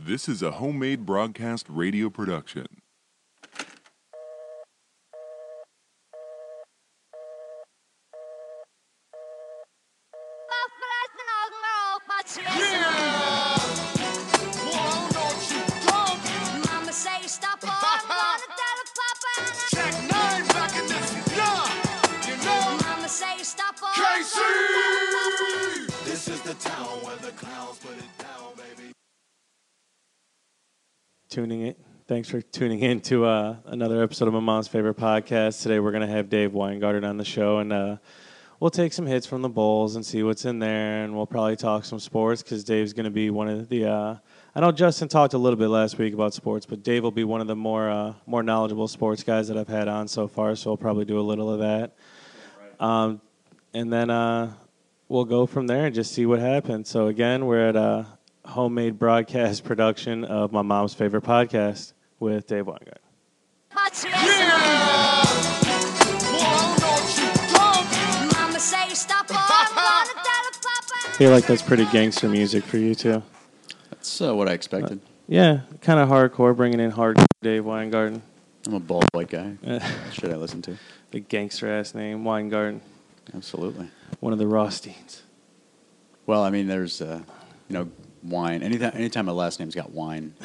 This is a homemade broadcast radio production. Thanks for tuning in to another episode of my mom's favorite podcast. Today we're going to have Dave Weingarten on the show, and we'll take some hits from the bowls and see what's in there, and we'll probably talk some sports because Dave's going to be one of the I know Justin talked a little bit last week about sports, but Dave will be one of the more knowledgeable sports guys that I've had on so far, so we'll probably do a little of that. And then we'll go from there and just see what happens. So again, we're at a homemade broadcast production of my mom's favorite podcast with Dave Weingarten. I feel like that's pretty gangster music for you too. That's what I expected. Yeah, kind of hardcore, bringing in hardcore Dave Weingarten. I'm a bald white guy. Should I listen to? The gangster-ass name, Weingarten. Absolutely. One of the Rothsteins. Well, I mean, there's, wine. Anytime my last name's got wine,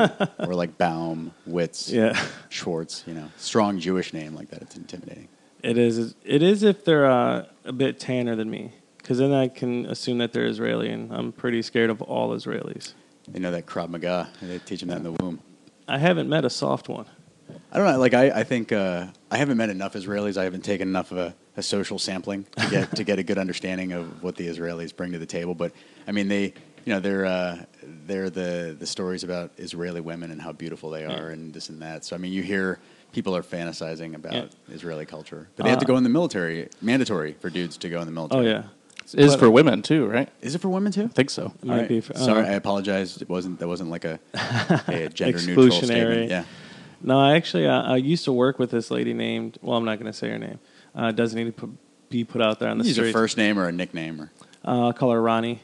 or like Baum, Witz, Schwartz, strong Jewish name like that, it's intimidating. It is if they're a bit tanner than me, because then I can assume that they're Israeli, and I'm pretty scared of all Israelis. They know that Krav Maga, and they teach them that in the womb. I haven't met a soft one. I don't know. Like I think I haven't met enough Israelis. I haven't taken enough of a social sampling to get a good understanding of what the Israelis bring to the table. But I mean, they're the stories about Israeli women and how beautiful they are and this and that. So I mean, you hear people are fantasizing about Israeli culture, but they have to go in the military. Mandatory for dudes to go in the military. Oh yeah. It is for women too, right? Is it for women too? I think so. It might be for, sorry, I apologize. That wasn't like a gender neutral statement. Yeah. No, I used to work with this lady named. Well, I'm not going to say her name. Doesn't need to be put out there on the street. Use a first name or a nickname, or I'll call her Ronnie.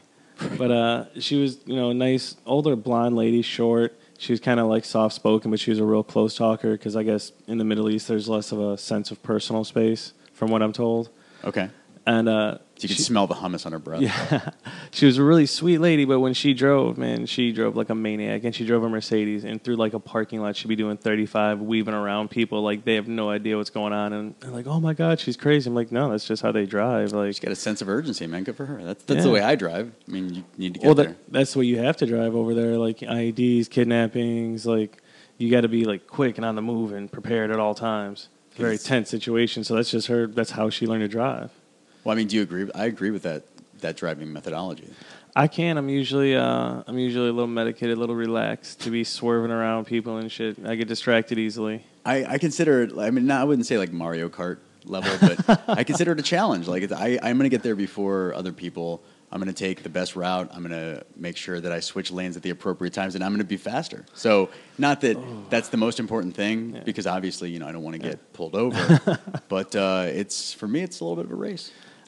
But she was, a nice older blonde lady, short. She was kind of like soft spoken, but she was a real close talker because I guess in the Middle East there's less of a sense of personal space, from what I'm told. Okay. And you could smell the hummus on her breath. Yeah, she was a really sweet lady, but when she drove, man, she drove like a maniac, and she drove a Mercedes, and through like a parking lot, she'd be doing 35, weaving around people like they have no idea what's going on, and they're like, "Oh my God, she's crazy." I'm like, "No, that's just how they drive." Like, she's got a sense of urgency, man. Good for her. That's the way I drive. I mean, you need to get there. That's the way you have to drive over there. Like IEDs, kidnappings, like you got to be like quick and on the move and prepared at all times. It's a very tense situation. So that's just her. That's how she learned to drive. Well, I mean, do you agree? I agree with that driving methodology. I can. I'm usually a little medicated, a little relaxed to be swerving around people and shit. I get distracted easily. I consider it. I mean, I wouldn't say like Mario Kart level, but I consider it a challenge. Like I'm going to get there before other people. I'm going to take the best route. I'm going to make sure that I switch lanes at the appropriate times, and I'm going to be faster. So, not that that's the most important thing, because obviously, I don't want to get pulled over. But for me, it's a little bit of a race.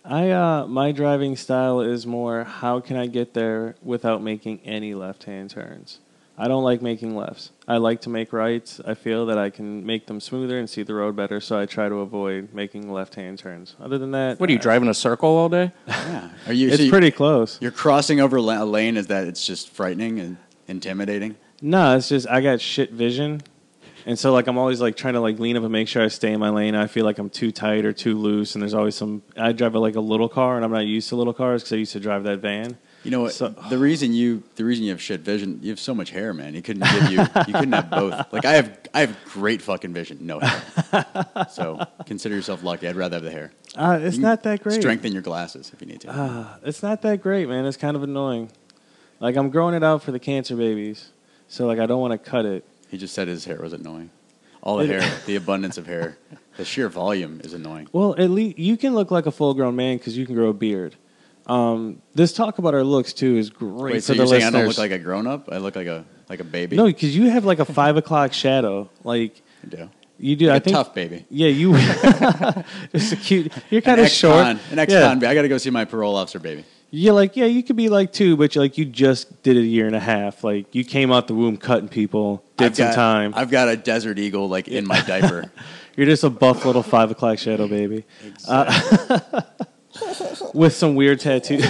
My driving style is more how can I get there without making any left-hand turns. I don't like making lefts. I like to make rights. I feel that I can make them smoother and see the road better, so I try to avoid making left-hand turns. Other than that... What, are you driving a circle all day? Yeah. It's pretty close. You're crossing over a lane, is that it's just frightening and intimidating? No, it's just I got shit vision. And so, I'm always, trying to, lean up and make sure I stay in my lane. I feel like I'm too tight or too loose, and there's always I drive a little car, and I'm not used to little cars because I used to drive that van. You know what? So, the reason you have shit vision, you have so much hair, man. You couldn't have both. Like, I have great fucking vision, no hair. So, consider yourself lucky. I'd rather have the hair. It's not that great. Strengthen your glasses if you need to. It's not that great, man. It's kind of annoying. I'm growing it out for the cancer babies, so, I don't want to cut it. He just said his hair was annoying. All the hair, the abundance of hair, the sheer volume is annoying. Well, at least you can look like a full-grown man because you can grow a beard. This talk about our looks too is great. Wait, so you're saying I don't look like a grown-up? I look like a baby? No, because you have a 5 o'clock shadow. I do. You do. I think tough baby. Yeah, you. It's a cute. You're kind of short. An ex-con baby. I got to go see my parole officer baby. You're like, yeah, you could be like 2, but you just did a year and a half. Like, you came out the womb cutting people, did some time. I've got a desert eagle like in my diaper. You're just a buff little 5 o'clock shadow baby. Exactly. With some weird tattoos.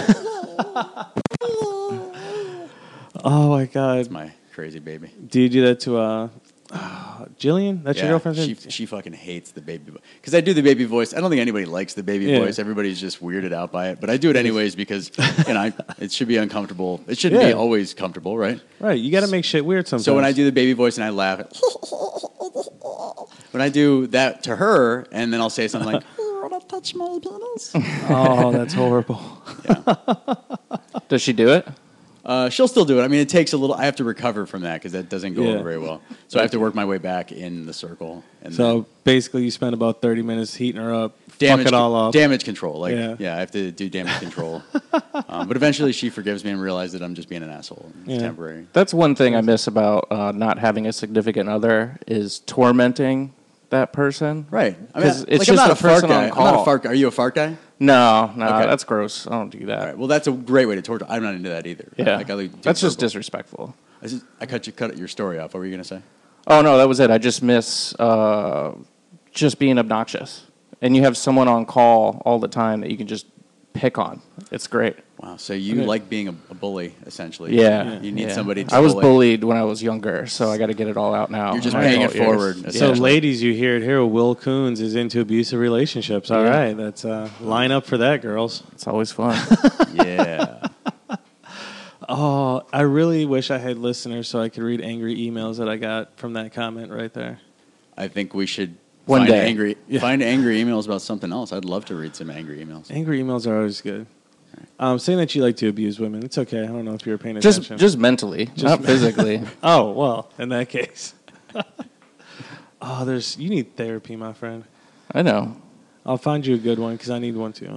Oh, my God. That's my crazy baby. Do you do that to Jillian? That's your girlfriend's name? She fucking hates the baby voice. Because I do the baby voice. I don't think anybody likes the baby voice. Everybody's just weirded out by it. But I do it anyways because it should be uncomfortable. It shouldn't be always comfortable, right? Right. You got to make shit weird sometimes. So when I do the baby voice and I laugh, when I do that to her, and then I'll say something like, "You want to touch my penis?" Oh, that's horrible. Yeah. Does she do it? She'll still do it. I mean, it takes a little. I have to recover from that because that doesn't go Yeah. over very well. So I have to work my way back in the circle. And So basically, you spend about 30 minutes heating her up, then fuck it all up. damage control. Like, Yeah. I have to do damage control. But eventually, she forgives me and realizes that I'm just being an asshole. It's temporary. That's one thing I miss about not having a significant other is tormenting that person. Right. I mean, 'Cause it's I'm just not a a fart person guy. on I'm not a call. fart guy. Are you a fart guy? No, Okay. that's gross. I don't do that. All right. Well, that's a great way to torture. I'm not into that either. Yeah, Like, I do that's just verbal. disrespectful. I cut your story off. What were you going to say? Oh no, that was it. I just miss just being obnoxious, and you have someone on call all the time that you can just pick on. It's great. Wow. So you like being a bully, essentially. Yeah, You need yeah. somebody to I was bully. bullied when I was younger, so I got to get it all out now. You're just in my paying it adult years. forward, Yeah. So, essentially. ladies, you hear it here. Will Coons is into abusive relationships. All Yeah. right. That's line up for that, girls. It's always fun. Yeah. Oh, I really wish I had listeners so I could read angry emails that I got from that comment right there. I think we should One find day. find angry emails about something else. I'd love to read some angry emails. Angry emails are always good. Saying that you like to abuse women, it's okay. I don't know if you were paying just attention. just mentally, not physically. Oh, well, in that case. You need therapy, my friend. I know. I'll find you a good one because I need one too.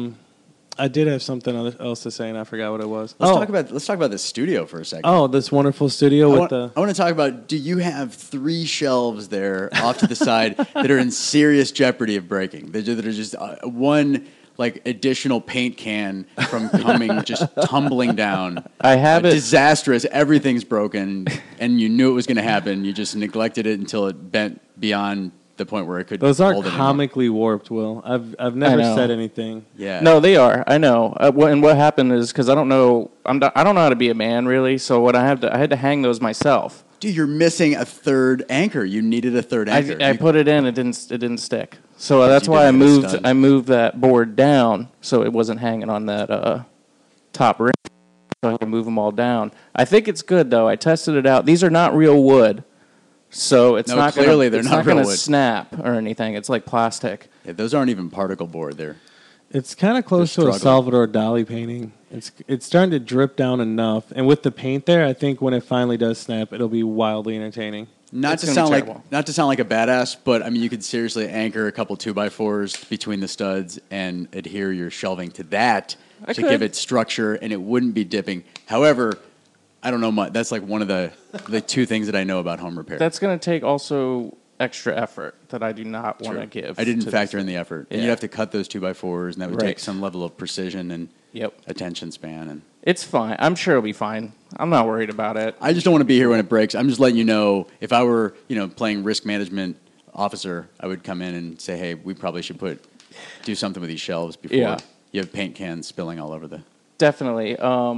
I did have something else to say and I forgot what it was. Let's talk about the studio for a second. Oh, this wonderful studio with the... I want to talk about, do you have 3 shelves there off to the side that are in serious jeopardy of breaking? That are just one additional paint can from coming, just tumbling down. I have it. Disastrous. Everything's broken, and you knew it was going to happen. You just neglected it until it bent beyond the point where it could Those are hold it anymore. comically warped, Will. I've never know. said anything. Yeah. No, they are. I know. And what happened is because I don't know. I don't know how to be a man really. So what I had to hang those myself. Dude, you're missing a third anchor. You needed a third anchor. I put it in. It didn't stick. So that's you why didn't have a stud. I moved that board down so it wasn't hanging on that top ring. So I had to move them all down. I think it's good though. I tested it out. These are not real wood. So it's No, not clearly gonna, they're it's not not real going to wood. snap or anything. It's like plastic. Yeah, those aren't even particle board. They're It's kind of close to They're a struggling. Salvador Dali painting. It's starting to drip down enough, and with the paint there, I think when it finally does snap, it'll be wildly entertaining. not It's to gonna sound be like terrible. not to sound like a badass, but I mean you could seriously anchor a couple 2x4s between the studs and adhere your shelving to that I to could. give it structure, and it wouldn't be dipping. However, I don't know much. That's like one of the 2 things that I know about home repair. That's going to take also extra effort that I do not want True. to give. I didn't to factor this in the thing. effort, and Yeah. you'd have to cut those 2x4s, and that would Right. take some level of precision and Yep. attention span. And It's fine. I'm sure it'll be fine. I'm not worried about it. I just don't want to be here when it breaks. I'm just letting you know, if I were, playing risk management officer, I would come in and say, hey, we probably should do something with these shelves before Yeah. you have paint cans spilling all over the... Definitely.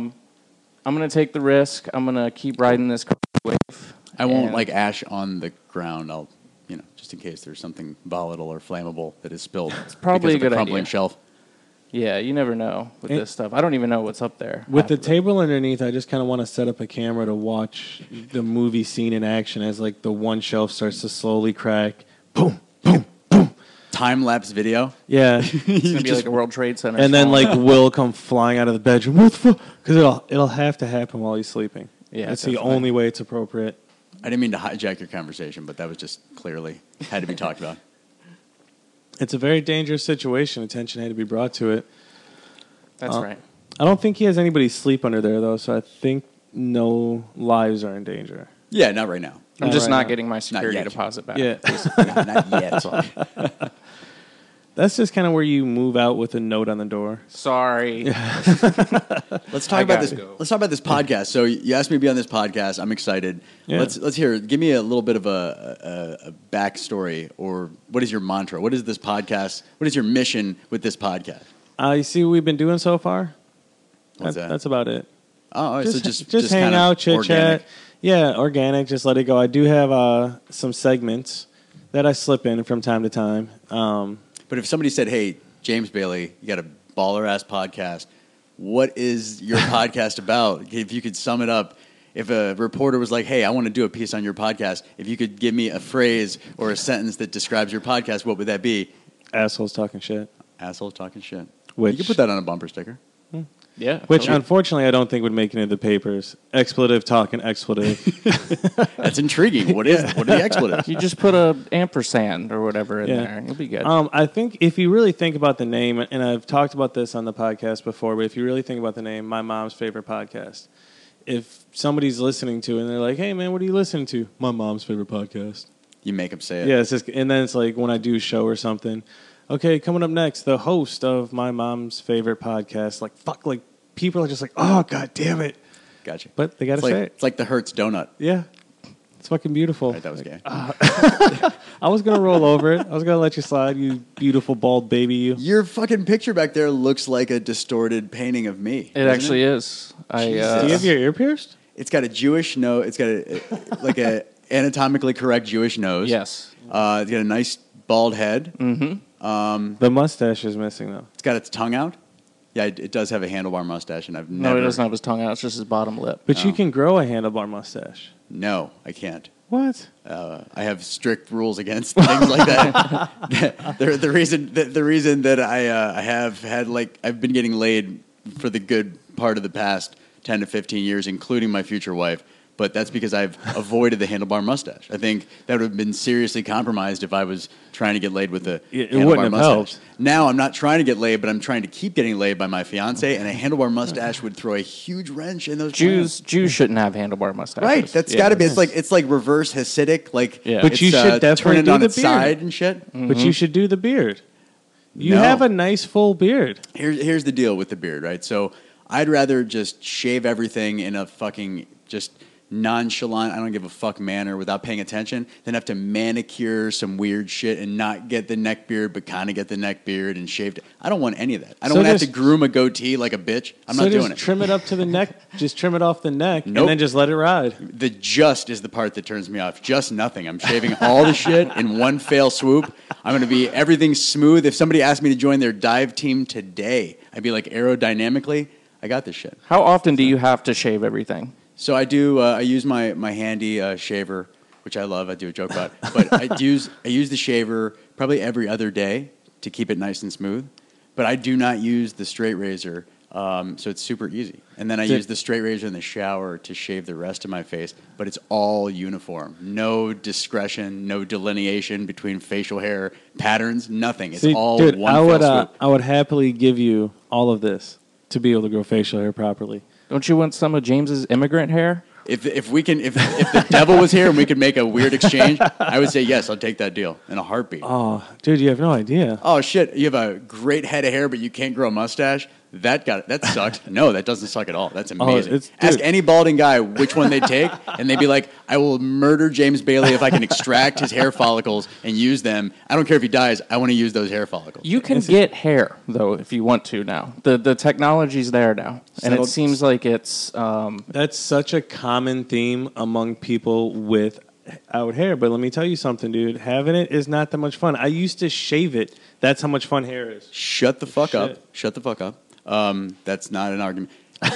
I'm going to take the risk. I'm going to keep riding this wave. I won't And- like ash on the ground. I'll, just in case there's something volatile or flammable that is spilled. It's probably because a of the good crumbling idea. shelf. Yeah, you never know with And- this stuff. I don't even know what's up there. With the half of it. table underneath, I just kind of want to set up a camera to watch the movie scene in action as the one shelf starts to slowly crack. Boom, boom, boom. Time lapse video. Yeah, It's going to be like a World Trade Center. and then falling. Will come flying out of the bedroom. What the fuck? Because it'll have to happen while he's sleeping. Yeah, that's the definitely. only way it's appropriate. I didn't mean to hijack your conversation, but that was just clearly had to be talked about. It's a very dangerous situation. Attention had to be brought to it. That's right. I don't think he has anybody sleep under there though, so I think no lives are in danger. Yeah, not right now. I'm just right not now. getting my security yet. deposit back. Yeah. Not yet. That's just kind of where you move out with a note on the door. Sorry. Let's talk about this. go. Let's talk about this podcast. So you asked me to be on this podcast. I'm excited. Yeah. Let's hear. Give me a little bit of a backstory, or what is your mantra? What is this podcast? What is your mission with this podcast? You see what we've been doing so far? What's that? That's about it. Oh, so Just hang kind of out, chit organic. chat. Yeah, organic. Just let it go. I do have some segments that I slip in from time to time. But if somebody said, "Hey, James Bailey, you got a baller ass podcast. What is your podcast about?" If you could sum it up. If a reporter was like, "Hey, I want to do a piece on your podcast," if you could give me a phrase or a sentence that describes your podcast, what would that be? Assholes talking shit. Assholes talking shit. Which- You could put that on a bumper sticker. Yeah. Which, totally. unfortunately, I don't think would make it into the papers. Expletive talking expletive. That's intriguing. What are the expletives? You just put a ampersand or whatever in Yeah. there. You'll be good. I think if you really think about the name, and I've talked about this on the podcast before, but if you really think about the name, My Mom's Favorite Podcast, if somebody's listening to it and they're like, "Hey, man, what are you listening to?" My mom's favorite podcast. You make them say it. Yeah, it's just, and then it's like when I do a show or something. Okay, coming up next, the host of My Mom's Favorite Podcast. Like, fuck, like, people are just like, "Oh, god damn it." Gotcha. But they got to It's like, say it. it's like the Hertz donut. Yeah. It's fucking beautiful. Right, that was gay. I was going to roll over it. I was going to let you slide, you beautiful bald baby, you. Your fucking picture back there looks like a distorted painting of me. it actually is. Do you have your ear pierced? It's got a Jewish nose. It's got a anatomically correct Jewish nose. Yes. It's got a nice bald head. The mustache is missing, though. It's got its tongue out. Yeah, it does have a handlebar mustache, and I've No, never. he doesn't have his tongue out. It's just his bottom lip. But you can grow a handlebar mustache. No, I can't. What? I have strict rules against things like that. the reason that I have had I've been getting laid for the good part of the past 10 to 15 years, including my future wife. But that's because I've avoided the handlebar mustache. I think that would have been seriously compromised if I was trying to get laid with a It handlebar wouldn't have mustache. helped. Now I'm not trying to get laid, but I'm trying to keep getting laid by my fiance, and a handlebar mustache would throw a huge wrench in those plans. Jews shouldn't have handlebar mustaches. Right, that's got to be. It's like reverse Hasidic. Like, Yeah. But it's, you should definitely turn it do on the its beard. side and shit. But you should do the beard. You No. have a nice full beard. Here's the deal with the beard, right? So I'd rather just shave everything in a fucking just nonchalant, I don't give a fuck manner without paying attention than have to manicure some weird shit and not get the neck beard, but kind of get the neck beard and shaved. I don't want any of that. I don't So want to have just- to groom a goatee like a bitch. I'm so not just doing it. trim it up to the neck. Just trim it off the neck, Nope. and then just let it ride. The just is the part that turns me off. Just nothing. I'm shaving all the shit in one fell swoop. I'm going to be everything smooth. If somebody asked me to join their dive team today, I'd be like, aerodynamically, I got this shit. How often do you have to shave everything? So I do. I use my handy shaver, which I love. I do a joke about, but I use the shaver probably every other day to keep it nice and smooth. But I do not use the straight razor, so it's super easy. And then I use the straight razor in the shower to shave the rest of my face. But it's all uniform, no discretion, no delineation between facial hair patterns, nothing. It's See, all dude, one I would, fell swoop. I would happily give you all of this to be able to grow facial hair properly. Don't you want some of James's immigrant hair? If the devil was here and we could make a weird exchange, I would say yes. I'll take that deal in a heartbeat. Oh, dude, you have no idea. Oh shit! You have a great head of hair, but you can't grow a mustache. That sucked. No, that doesn't suck at all. That's amazing. Ask dude. any balding guy which one they take, and they'd be like, "I will murder James Bailey if I can extract his hair follicles and use them. I don't care if he dies. I want to use those hair follicles." You can get hair, though, if you want to now. The technology's there now. And it seems like it's... That's such a common theme among people without hair. But let me tell you something, dude. Having it is not that much fun. I used to shave it. That's how much fun hair is. Shut the fuck up. Shit. Shut the fuck up. That's not an argument.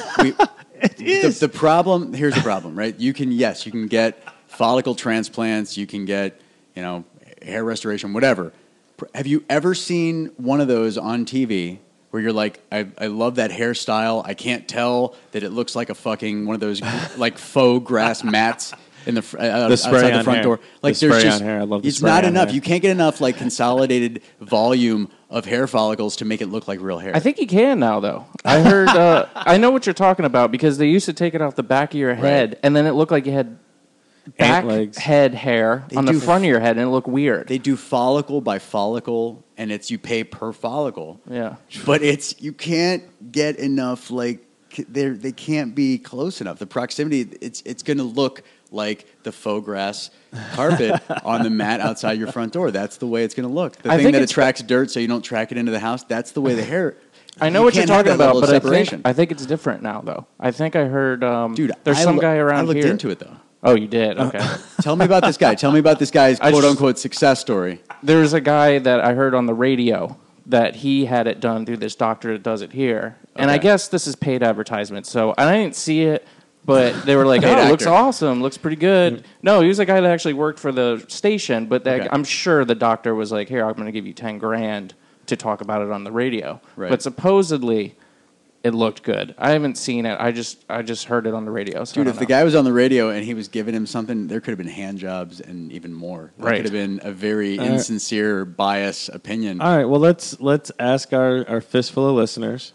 It is. The problem, here's the problem, right? You can get follicle transplants, you can get, hair restoration, whatever. Have you ever seen one of those on TV where you're like, I love that hairstyle. I can't tell that it looks like a fucking one of those like faux grass mats in the spray outside the on front hair. door. Like The there's spray just on hair. I love the it's spray not on enough. hair. You can't get enough like consolidated volume of hair follicles to make it look like real hair. I think you can now, though. I heard... I know what you're talking about, because they used to take it off the back of your head, and then it looked like you had back legs. head hair They on the do front of your head, and it looked weird. They do follicle by follicle, and you pay per follicle. Yeah. But you can't get enough, like, they can't be close enough. The proximity, it's going to look like the faux grass carpet on the mat outside your front door. That's the way it's going to look. The I thing think that it's- attracts dirt so you don't track it into the house, that's the way the hair... I know you what you're can't have talking that level about, of but separation. I think it's different now, though. I think I heard Dude, there's some guy around I looked here. into it, though. Oh, you did? Okay. Tell me about this guy. Tell me about this guy's I just- quote-unquote success story. There's a guy that I heard on the radio that he had it done through this doctor that does it here. And I Okay. guess this is paid advertisement. So I didn't see it, but they were like, Paid oh, it looks actor. awesome. Looks pretty good. No, he was a guy that actually worked for the station, but Okay. I'm sure the doctor was like, here, I'm going to give you 10 grand to talk about it on the radio. Right. But supposedly it looked good. I haven't seen it. I just heard it on the radio. So I Dude, don't if the know. guy was on the radio and he was giving him something, there could have been hand jobs and even more. That Right. could have been a very insincere, biased opinion. All right, well let's ask our fistful of listeners.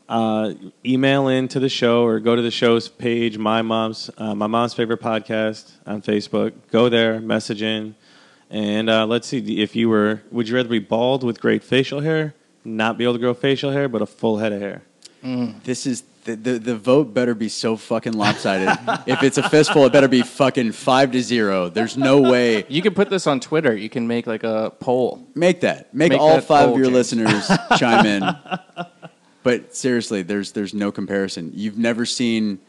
Email in to the show or go to the show's page, my mom's favorite podcast on Facebook. Go there, message in, and let's see if you would you rather be bald with great facial hair, not be able to grow facial hair, but a full head of hair? This is the vote better be so fucking lopsided. If it's a fistful, it better be fucking 5-0. There's no way. You can put this on Twitter. You can make like a poll. Make Make all that 5 poll, of your James. listeners chime in. But seriously, there's no comparison. You've never seen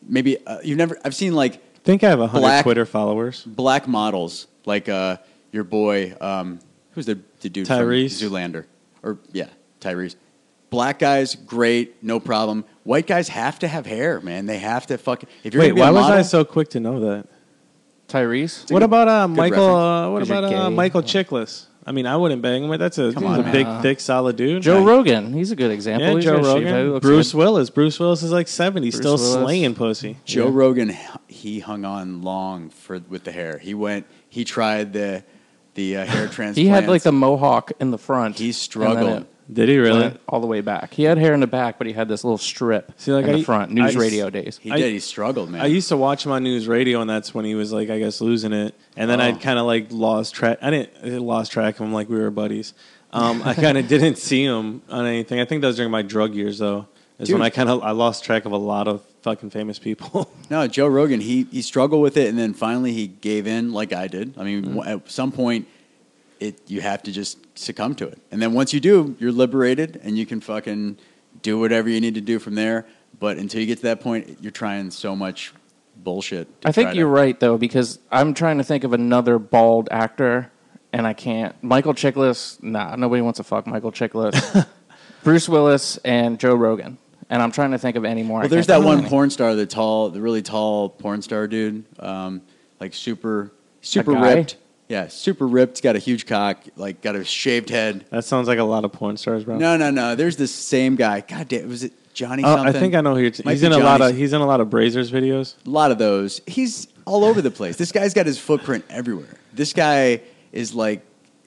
I've seen like I think I have 100 Black- Twitter followers. black models like your boy who's the dude Tyrese? from Zoolander, or Tyrese. Black guys, great, no problem. White guys have to have hair, man. They have to fucking. If you're Wait, gonna be why a was model, I so quick to know that? Tyrese? What about good Michael? reference. What 'Cause you're about gay. Michael Chiklis? I mean, I wouldn't bang him. But he's on, a man. big, thick, solid dude. Joe Right. Rogan. He's a good example. Yeah, He's Joe got shaved head. He Rogan. looks Bruce good. Willis. Bruce Willis is like 70. Bruce Still Willis. slaying pussy. Joe Rogan, he hung on long with the hair. He tried the hair transplant. He had like the mohawk in the front. He and struggled. then it Did he really? went all the way back. He had hair in the back, but he had this little strip See, like, in the I- front. News I- radio days. He I- did. He struggled, man. I used to watch him on news radio, and that's when he was like, I guess, losing it. And then I'd kind of like lost track. I lost track of him like we were buddies. I kind of didn't see him on anything. I think that was during my drug years, though. Is when Dude. I lost track of a lot of fucking famous people. No, Joe Rogan, he struggled with it, and then finally he gave in like I did. I mean, at some point, you have to just succumb to it. And then once you do, you're liberated, and you can fucking do whatever you need to do from there. But until you get to that point, you're trying so much bullshit. I think you're right, though, because I'm trying to think of another bald actor, and I can't. Michael Chiklis, nah, nobody wants to fuck Michael Chiklis. Bruce Willis and Joe Rogan. And I'm trying to think of any more. Well, I there's can't that think of one any. porn star, the really tall porn star dude, like super guy? ripped. Yeah, super ripped, got a huge cock, like got a shaved head. That sounds like a lot of porn stars, bro. No. There's this same guy. God damn, was it Johnny Oh, something? I think I know who you're. Might He's be in a lot of. Johnny's- He's in a lot of Brazers videos. A lot of those. He's all over the place. This guy's got his footprint everywhere. This guy is like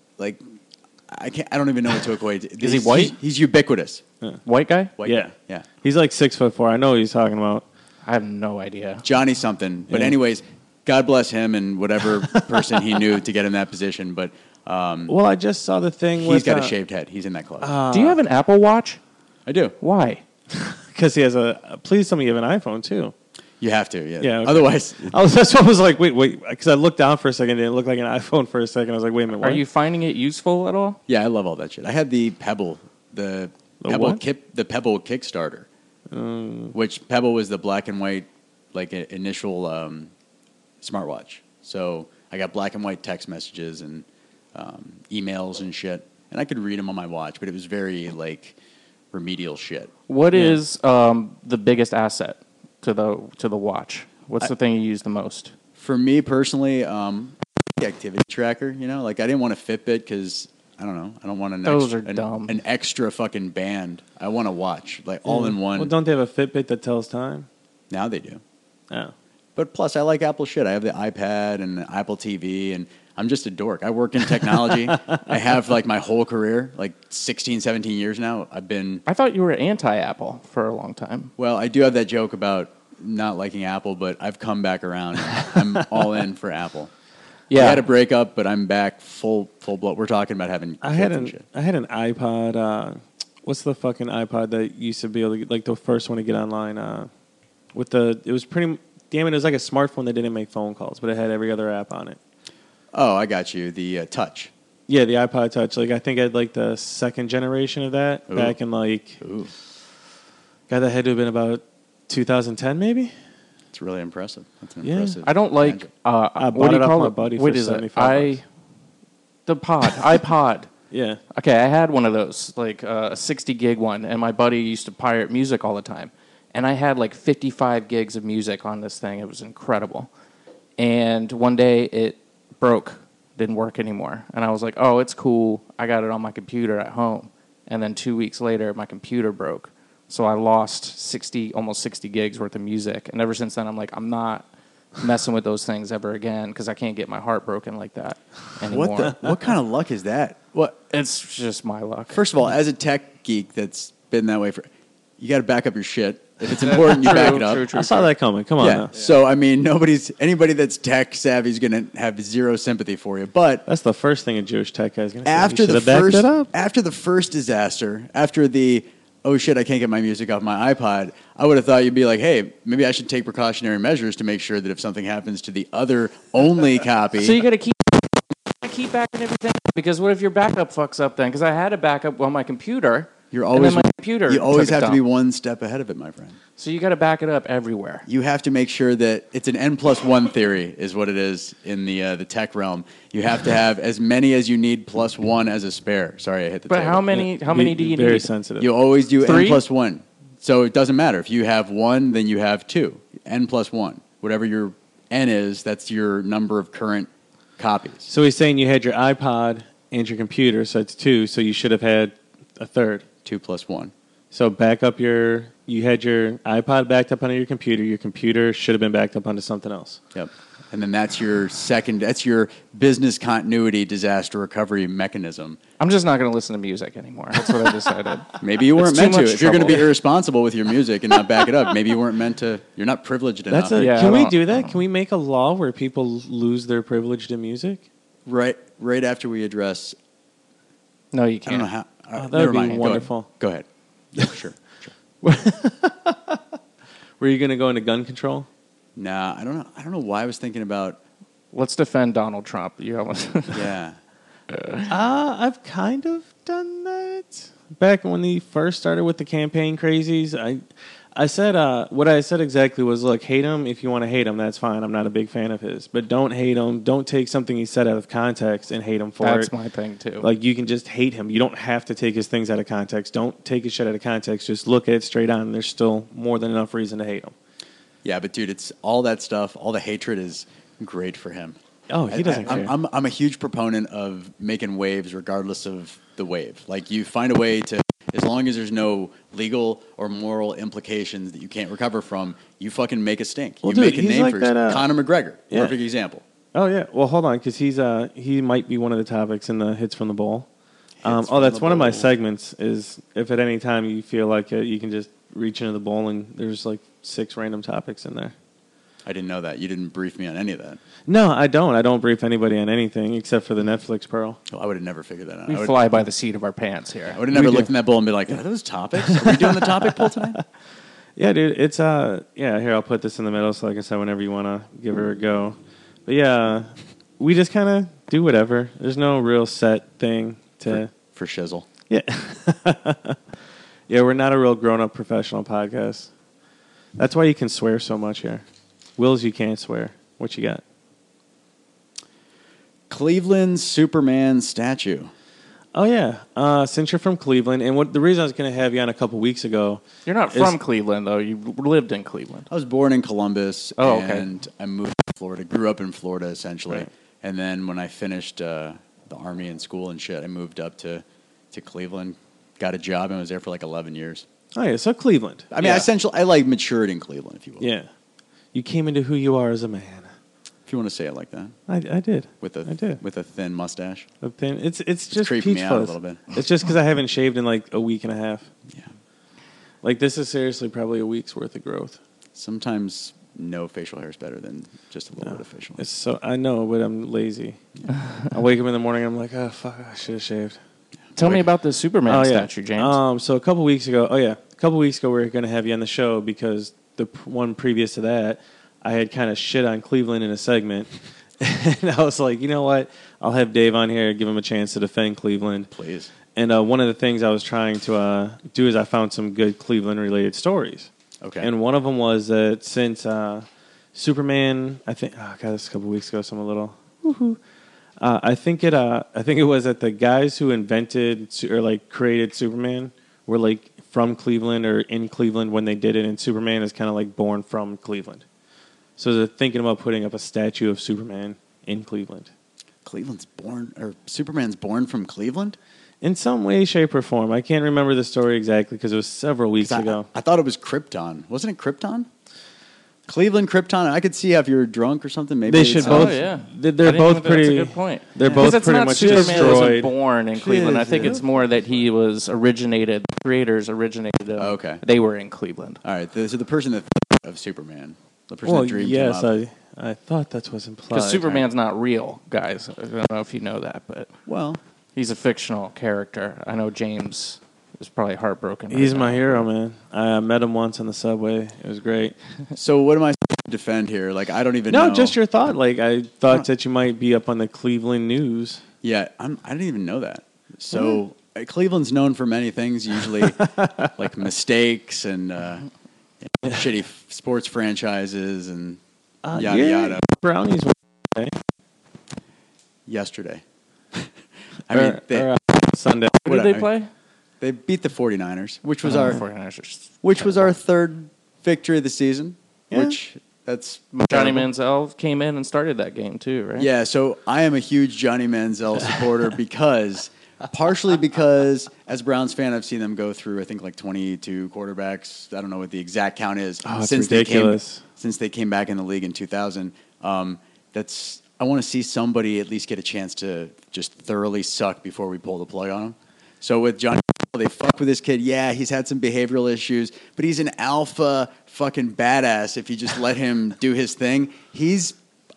I don't even know what to equate. To. Is he white? He's ubiquitous. White guy? White Yeah. guy. Yeah. He's like 6'4". I know what he's talking about. I have no idea. Johnny something. But Yeah. anyways, God bless him and whatever person he knew to get in that position. But Well, I just saw the thing. he's with, got a shaved head. He's in that club. Do you have an Apple Watch? I do. Why? because he has a. Please tell me you have an iPhone too. You have to. Yeah. Yeah, okay. Otherwise, That's what I was like. Wait, because I looked down for a second. It didn't look like an iPhone for a second. I was like, wait a minute. What? Are you finding it useful at all? yeah, I love all that shit. I had the Pebble, the Pebble what? the Pebble Kickstarter, which Pebble was the black and white like initial smartwatch. So I got black and white text messages and emails and shit, and I could read them on my watch, but it was very like remedial shit. What is the biggest asset to the watch? What's the thing you use the most? For me personally, the activity tracker. You know, like I didn't want a Fitbit because I don't know. I don't want Those are dumb. an extra fucking band. I want to watch like all in one. Well, don't they have a Fitbit that tells time? Now they do. Oh. But plus, I like Apple shit. I have the iPad and the Apple TV, and I'm just a dork. I work in technology. I have like my whole career, like 16, 17 years now. I've been, I thought you were anti-Apple for a long time. well, I do have that joke about not liking Apple, but I've come back around. I'm all in for Apple. Yeah. I had a breakup, but I'm back full blood. We're talking about having kids I had and an shit. iPod. What's the fucking iPod that used to be able to get, like the first one to get online? It was pretty. Damn it! It was like a smartphone that didn't make phone calls, but it had every other app on it. Oh, I got you. The Touch. Yeah, the iPod Touch. Like I think I had like the second generation of that Ooh. back in like. Ooh, God, that had to have been about 2010, maybe. it's really impressive. That's an Yeah. impressive. I don't like. gadget. I what bought do it you off call my it? buddy What for is it? $75. The iPod. Yeah. Okay, I had one of those, like a 60 gig one, and my buddy used to pirate music all the time. And I had like 55 gigs of music on this thing. It was incredible. And one day it broke, didn't work anymore. And I was like, oh, it's cool. I got it on my computer at home. And then 2 weeks later, my computer broke. So I lost almost 60 gigs worth of music. And ever since then, I'm like, I'm not messing with those things ever again because I can't get my heart broken like that anymore. What kind of luck is that? What? It's just my luck. First of all, as a tech geek that's been that way you got to back up your shit. If it's important, you back it up. I saw that coming. Come on Yeah. now. So I mean, anybody that's tech savvy is going to have zero sympathy for you. But That's the first thing a Jewish tech guy is going to say. after You should the have backed it up. after the first disaster, after the oh shit, I can't get my music off my iPod, I would have thought you'd be like, hey, maybe I should take precautionary measures to make sure that if something happens to the other only copy, So you got to keep backing everything up, because what if your backup fucks up then? Because I had a backup on my computer. you're and always then my computer. you always took a have to be dump. one step ahead of it, my friend. So you got to back it up everywhere. You have to make sure that it's an N+1 theory is what it is in the tech realm. You have to have as many as you need plus one as a spare. Sorry, I hit the But table. how many do you Very need? sensitive. You always do 3? N+1. So it doesn't matter. If you have 1, then you have 2. N+1. Whatever your N is, that's your number of current copies. So he's saying you had your iPod and your computer, so it's 2, so you should have had a third. 2 plus 1. So you had your iPod backed up onto your computer should have been backed up onto something else. Yep. And then that's your business continuity disaster recovery mechanism. I'm just not going to listen to music anymore. That's what I decided. Maybe you weren't It's too meant to. much If you're going to be trouble. irresponsible with your music and not back it up, maybe you weren't meant to. You're not privileged enough. Can I we don't- do that? Can we make a law where people lose their privilege to music? Right after we address, No, you I can't. don't know how. that never would be mind. wonderful. Go ahead. Yeah, sure. Were you going to go into gun control? Nah, I don't know. I don't know why I was thinking about. Let's defend Donald Trump. You almost Yeah. I've kind of done that. Back when he first started with the campaign crazies, I said what I said exactly was, look, hate him if you want to hate him. That's fine. I'm not a big fan of his, but don't hate him. Don't take something he said out of context and hate him for That's it. my thing too. Like, you can just hate him. You don't have to take his things out of context. Don't take his shit out of context. Just look at it straight on. There's still more than enough reason to hate him. Yeah, but dude, it's all that stuff. All the hatred is great for him. Oh, he doesn't care. I'm a huge proponent of making waves regardless of the wave. Like, you find a way to, as long as there's no legal or moral implications that you can't recover from, you fucking make a stink. Well, you dude, make a he's name like for that, yourself. Conor McGregor, yeah. perfect example. Oh yeah. Well, hold on, because he might be one of the topics in the hits from the bowl. Hits from That's the one of my bowl. segments. Is if at any time you feel like it, you can just reach into the bowl and there's like 6 random topics in there. I didn't know that. You didn't brief me on any of that. No, I don't. I don't brief anybody on anything except for the Netflix Pearl. Oh, I would have never figured that out. we I would fly by the seat of our pants here. have never We do. looked in that bowl and be like, are those topics? Are we doing the topic poll tonight? Yeah, dude. It's yeah. Here, I'll put this in the middle. So, like I said, whenever you want to give her a go. But yeah, we just kind of do whatever. There's no real set thing to. For shizzle. Yeah. Yeah, we're not a real grown-up professional podcast. That's why you can swear so much here. Wills, you can't swear. What you got? Cleveland Superman statue. Oh, yeah. Since you're from Cleveland, and the reason I was going to have you on a couple weeks ago. You're not is- from Cleveland, though. You lived in Cleveland. I was born in Columbus, Oh, okay. and I moved to Florida. Grew up in Florida, essentially. Right. And then when I finished the Army and school and shit, I moved up to Cleveland, got a job, and was there for like 11 years. Oh, yeah. So Cleveland. I mean, Yeah. essentially, I like matured in Cleveland, if you will. Yeah. You came into who you are as a man. If you want to say it like that. I did. With I did. a thin mustache. A thin, it's just creeping peach me out a fuzz. little bit. It's just because I haven't shaved in like a week and a half. Yeah. Like, this is seriously probably a week's worth of growth. sometimes no facial hair is better than just a little bit of facial hair. It's so I know, but I'm lazy. I wake up in the morning and I'm like, oh fuck, I should have shaved. Tell me about the Superman statue, James. So a couple weeks ago, we were going to have you on the show because the one previous to that, I had kind of shit on Cleveland in a segment. And I was like, you know what? I'll have Dave on here, give him a chance to defend Cleveland. Please. And one of the things I was trying to do is I found some good Cleveland-related stories. Okay. And one of them was that since Superman, I think, this was a couple weeks ago, so I'm a little, woohoo. I think it was that the guys who invented or like created Superman were like from Cleveland or in Cleveland when they did it, and Superman is kind of like born from Cleveland. So they're thinking about putting up a statue of Superman in Cleveland. Superman's born from Cleveland? In some way, shape, or form. I can't remember the story exactly because it was several weeks ago. I thought it was Krypton. Wasn't it Krypton? Cleveland, Krypton. I could see how if you're drunk or something, maybe they should both. Oh, yeah. They're both pretty. That's a good point. They're both it's pretty not much Superman destroyed. wasn't born in Cleveland. I think it's more that he was originated. Creators originated. Okay. They were in Cleveland. All right. So the person that thought of Superman, the person that dreamed him yes, up. I thought that's what's implied. Because Superman's not real, guys. I don't know if you know that, but he's a fictional character. I know James is probably heartbroken. He's right my now. hero, man. I met him once on the subway. It was great. So what am I supposed to defend here? Like, I don't even know. No, just your thought. Like, I thought that you might be up on the Cleveland news. Yeah, I didn't even know that. So Cleveland's known for many things, usually like mistakes and shitty sports franchises and yada yada. Brownies Yesterday. I mean, Sunday. Who did they play? They beat the 49ers, which was 49ers are our third victory of the season. Yeah. Which that's Johnny terrible. Manziel came in and started that game too, right? Yeah, so I am a huge Johnny Manziel supporter partially because as a Browns fan, I've seen them go through, I think, like 22 quarterbacks. I don't know what the exact count is. Oh, it's ridiculous. Since they came back in the league in 2000. I want to see somebody at least get a chance to just thoroughly suck before we pull the plug on them. So with Johnny, they fuck with this kid. Yeah, he's had some behavioral issues, but he's an alpha fucking badass if you just let him do his thing. He's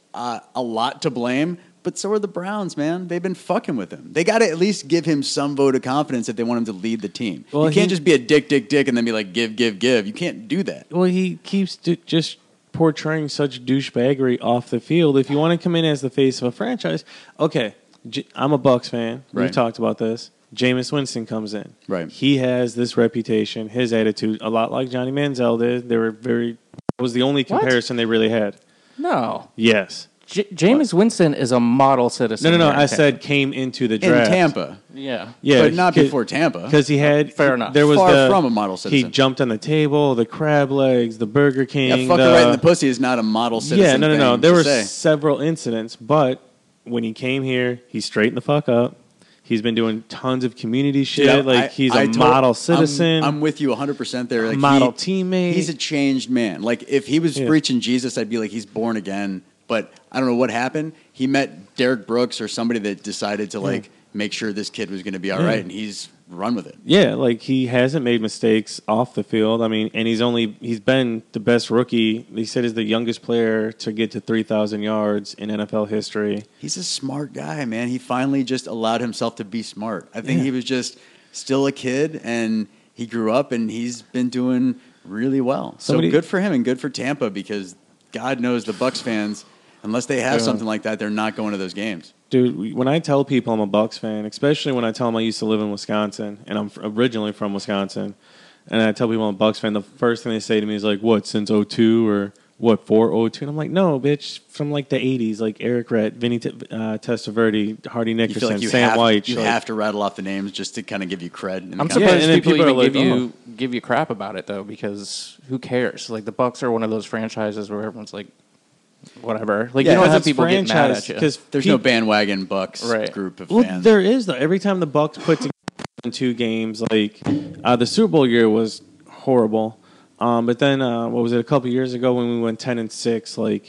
a lot to blame, but so are the Browns, man. They've been fucking with him. They got to at least give him some vote of confidence if they want him to lead the team. Well, you can't just be a dick, and then be like, give. You can't do that. Well, he keeps just portraying such douchebaggery off the field. If you want to come in as the face of a franchise, okay, I'm a Bucs fan. Right. We've talked about this. Jameis Winston comes in. Right. He has this reputation, his attitude, a lot like Johnny Manziel did. It was the only comparison they really had. No. Yes. Jameis Winston is a model citizen. No. here in I Tampa. said came into the In draft. Tampa. Yeah. Yeah, But not before Tampa. Because he had Fair enough. There was Far from a model citizen. He jumped on the table, the crab legs, the Burger King. Yeah, fuck right in the pussy is not a model citizen. Yeah, no. thing There to were say. several incidents, but when he came here, he straightened the fuck up. He's been doing tons of community shit. Yeah, he's a model citizen. I'm with you 100% there. Like model teammate. He's a changed man. Like if he was preaching Jesus, I'd be like, he's born again. But I don't know what happened. He met Derek Brooks or somebody that decided to make sure this kid was going to be all right, and he's run with it. Yeah, like he hasn't made mistakes off the field. I mean, and he's been the best rookie. He said he's the youngest player to get to 3,000 yards in NFL history. He's a smart guy, man. He finally just allowed himself to be smart. I think he was just still a kid, and he grew up, and he's been doing really well. So good for him and good for Tampa because God knows the Bucs fans, unless they have something like that, they're not going to those games. Dude, when I tell people I'm a Bucs fan, especially when I tell them I used to live in Wisconsin, and I'm originally from Wisconsin, and I tell people I'm a Bucs fan, the first thing they say to me is like, what, since 02 or what, 402? And I'm like, no, bitch, from like the 80s, like Eric Rett, Vinny Testaverde, Hardy You feel Nickerson, like Sam White. You have to rattle off the names just to kind of give you cred. I'm surprised and then people people are even like, give you crap about it though, because who cares? Like the Bucs are one of those franchises where everyone's like, whatever. Like you don't have people get mad at you. Because There's no bandwagon Bucks group of well, fans. there is though. Every time the Bucs put together in 2 games, like the Super Bowl year was horrible. But then what was it? A couple years ago when we went 10-6, like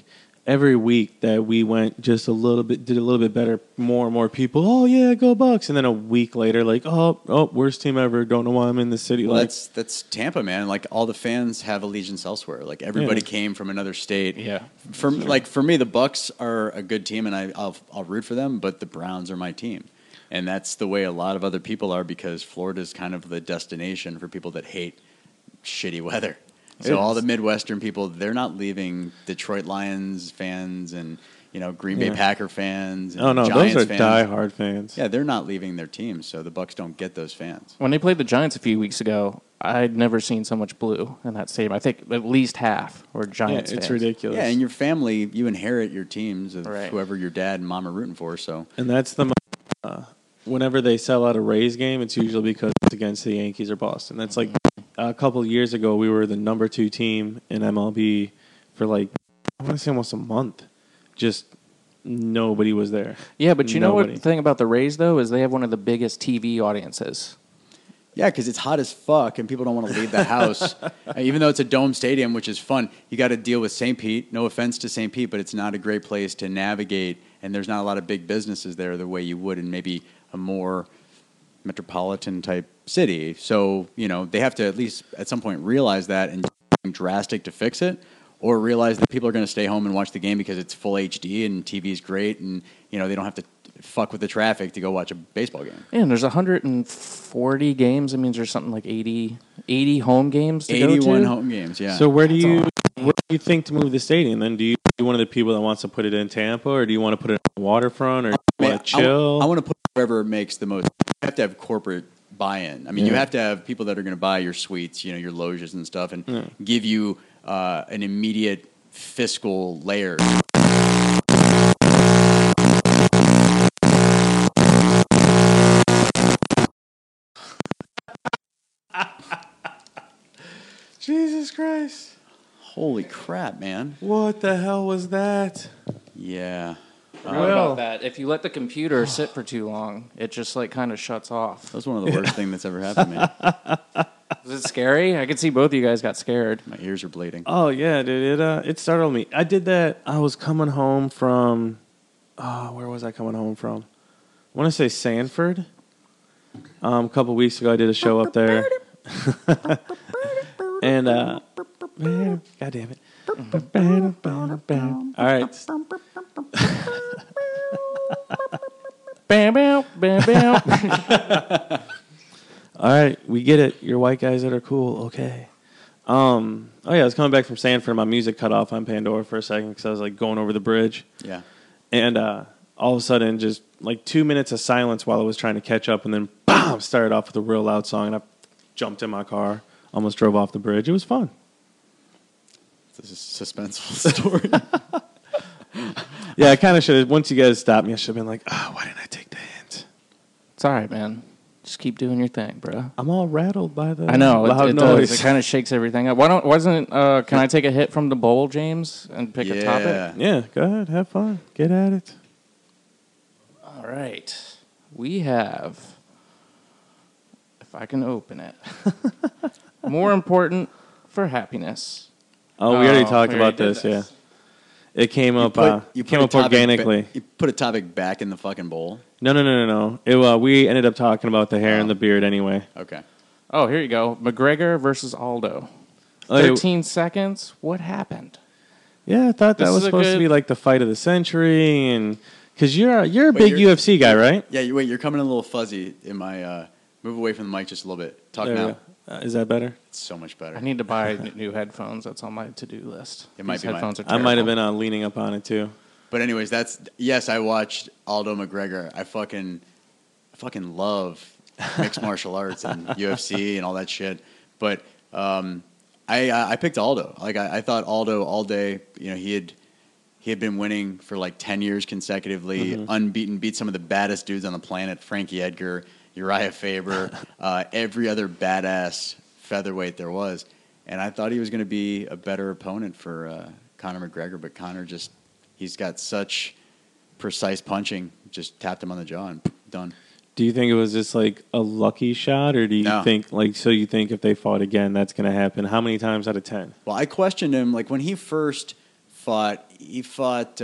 every week that we went just a little bit, did a little bit better, more and more people, oh yeah, go Bucks. And then a week later, like, oh, worst team ever. Don't know why I'm in this city. Well, Like, that's Tampa, man. Like all the fans have allegiance elsewhere. Like everybody Yeah. came from another state. Yeah. For me, the Bucks are a good team, and I'll root for them. But the Browns are my team, and that's the way a lot of other people are because Florida's kind of the destination for people that hate shitty weather. So all the Midwestern people, they're not leaving Detroit Lions fans and Green Bay Yeah. Packer fans. And oh no, Giants those are fans. diehard fans. Yeah, they're not leaving their teams, so the Bucks don't get those fans. When they played the Giants a few weeks ago, I'd never seen so much blue in that stadium. I think at least half were Giants It's fans. ridiculous. Yeah, and your family, you inherit your teams of Right. whoever your dad and mom are rooting for. So And that's whenever they sell out a Rays game, it's usually because it's against the Yankees or Boston. That's like a couple of years ago, we were the number 2 team in MLB for like, I want to say almost a month. Just nobody was there. Yeah, but you know what Nobody. the thing about the Rays, though, is they have one of the biggest TV audiences. yeah, because it's hot as fuck and people don't want to leave the house. Even though it's a dome stadium, which is fun, you got to deal with St. Pete. No offense to St. Pete, but it's not a great place to navigate, and there's not a lot of big businesses there the way you would in maybe a more metropolitan type city. So, they have to at least at some point realize that and do something drastic to fix it, or realize that people are going to stay home and watch the game because it's full HD and TV is great, and they don't have to fuck with the traffic to go watch a baseball game. Yeah, and there's 140 games. That means there's something like 80 home games to go 81 to. home games, yeah. So where do you think to move the stadium? Then do you one of the people that wants to put it in Tampa, or do you want to put it on the waterfront, or do you want to chill? I want to put wherever makes the most. You have to have corporate buy-in. I mean, you have to have people that are going to buy your suites, your loges and stuff, and give you an immediate fiscal layer. Jesus Christ! Holy crap, man! What the hell was that? Yeah, What about that? If you let the computer sit for too long, it just kind of shuts off. that was one of the worst things that's ever happened to me. Was it scary? I could see both of you guys got scared. My ears are bleeding. Oh yeah, dude! It startled me. I did that. I was coming home from. Where was I coming home from? I want to say Sanford. A couple weeks ago, I did a show up there, and man, God damn it! All right, Bam, bam, bam, bam. all right, we get it. You're white guys that are cool. Okay. Oh yeah, I was coming back from Sanford. My music cut off on Pandora for a second because I was like going over the bridge. Yeah, And all of a sudden, just like 2 minutes of silence while I was trying to catch up, and then bam, started off with a real loud song, and I jumped in my car, almost drove off the bridge. It was fun. this is a suspenseful story. Yeah, I kind of should have. Once you guys stopped me, I should have been like, why didn't I take the hint? It's all right, man. Just keep doing your thing, bro. I'm all rattled by the I know loud it noise. does. It kind of shakes everything up. Can I take a hit from the bowl, James, and pick a topic? Yeah, go ahead, have fun, get at it. All right. We have, if I can open it, more important for happiness. Oh, we already Oh, talked we about already did this. this. Yeah, it came up. You came put a up topic organically. you put a topic back in the fucking bowl. No. We ended up talking about the hair and the beard anyway. Okay. Oh, here you go. McGregor versus Aldo. Oh, yeah. 13 seconds. What happened? Yeah, I thought that This was is a supposed to good- be like the fight of the century, and because you're a Wait, big you're- UFC guy, right? Yeah, you're coming in a little fuzzy in my. Move away from the mic just a little bit. Talk There we now. go. Is that better? It's so much better. I need to buy new headphones. That's on my to-do list. It might These be mine. headphones are I might have terrible. been leaning up on it too. But anyways, yes. I watched Aldo McGregor. I fucking love mixed martial arts and UFC and all that shit. But I picked Aldo. Like I thought Aldo all day. He had been winning for like 10 years consecutively, unbeaten, beat some of the baddest dudes on the planet: Frankie Edgar, Uriah Faber, every other badass featherweight there was. And I thought he was going to be a better opponent for Conor McGregor, but Conor he's got such precise punching, just tapped him on the jaw and done. Do you think it was just like a lucky shot, or do you No. think you think if they fought again, that's going to happen? How many times out of 10? Well, I questioned him, like when he first fought, he fought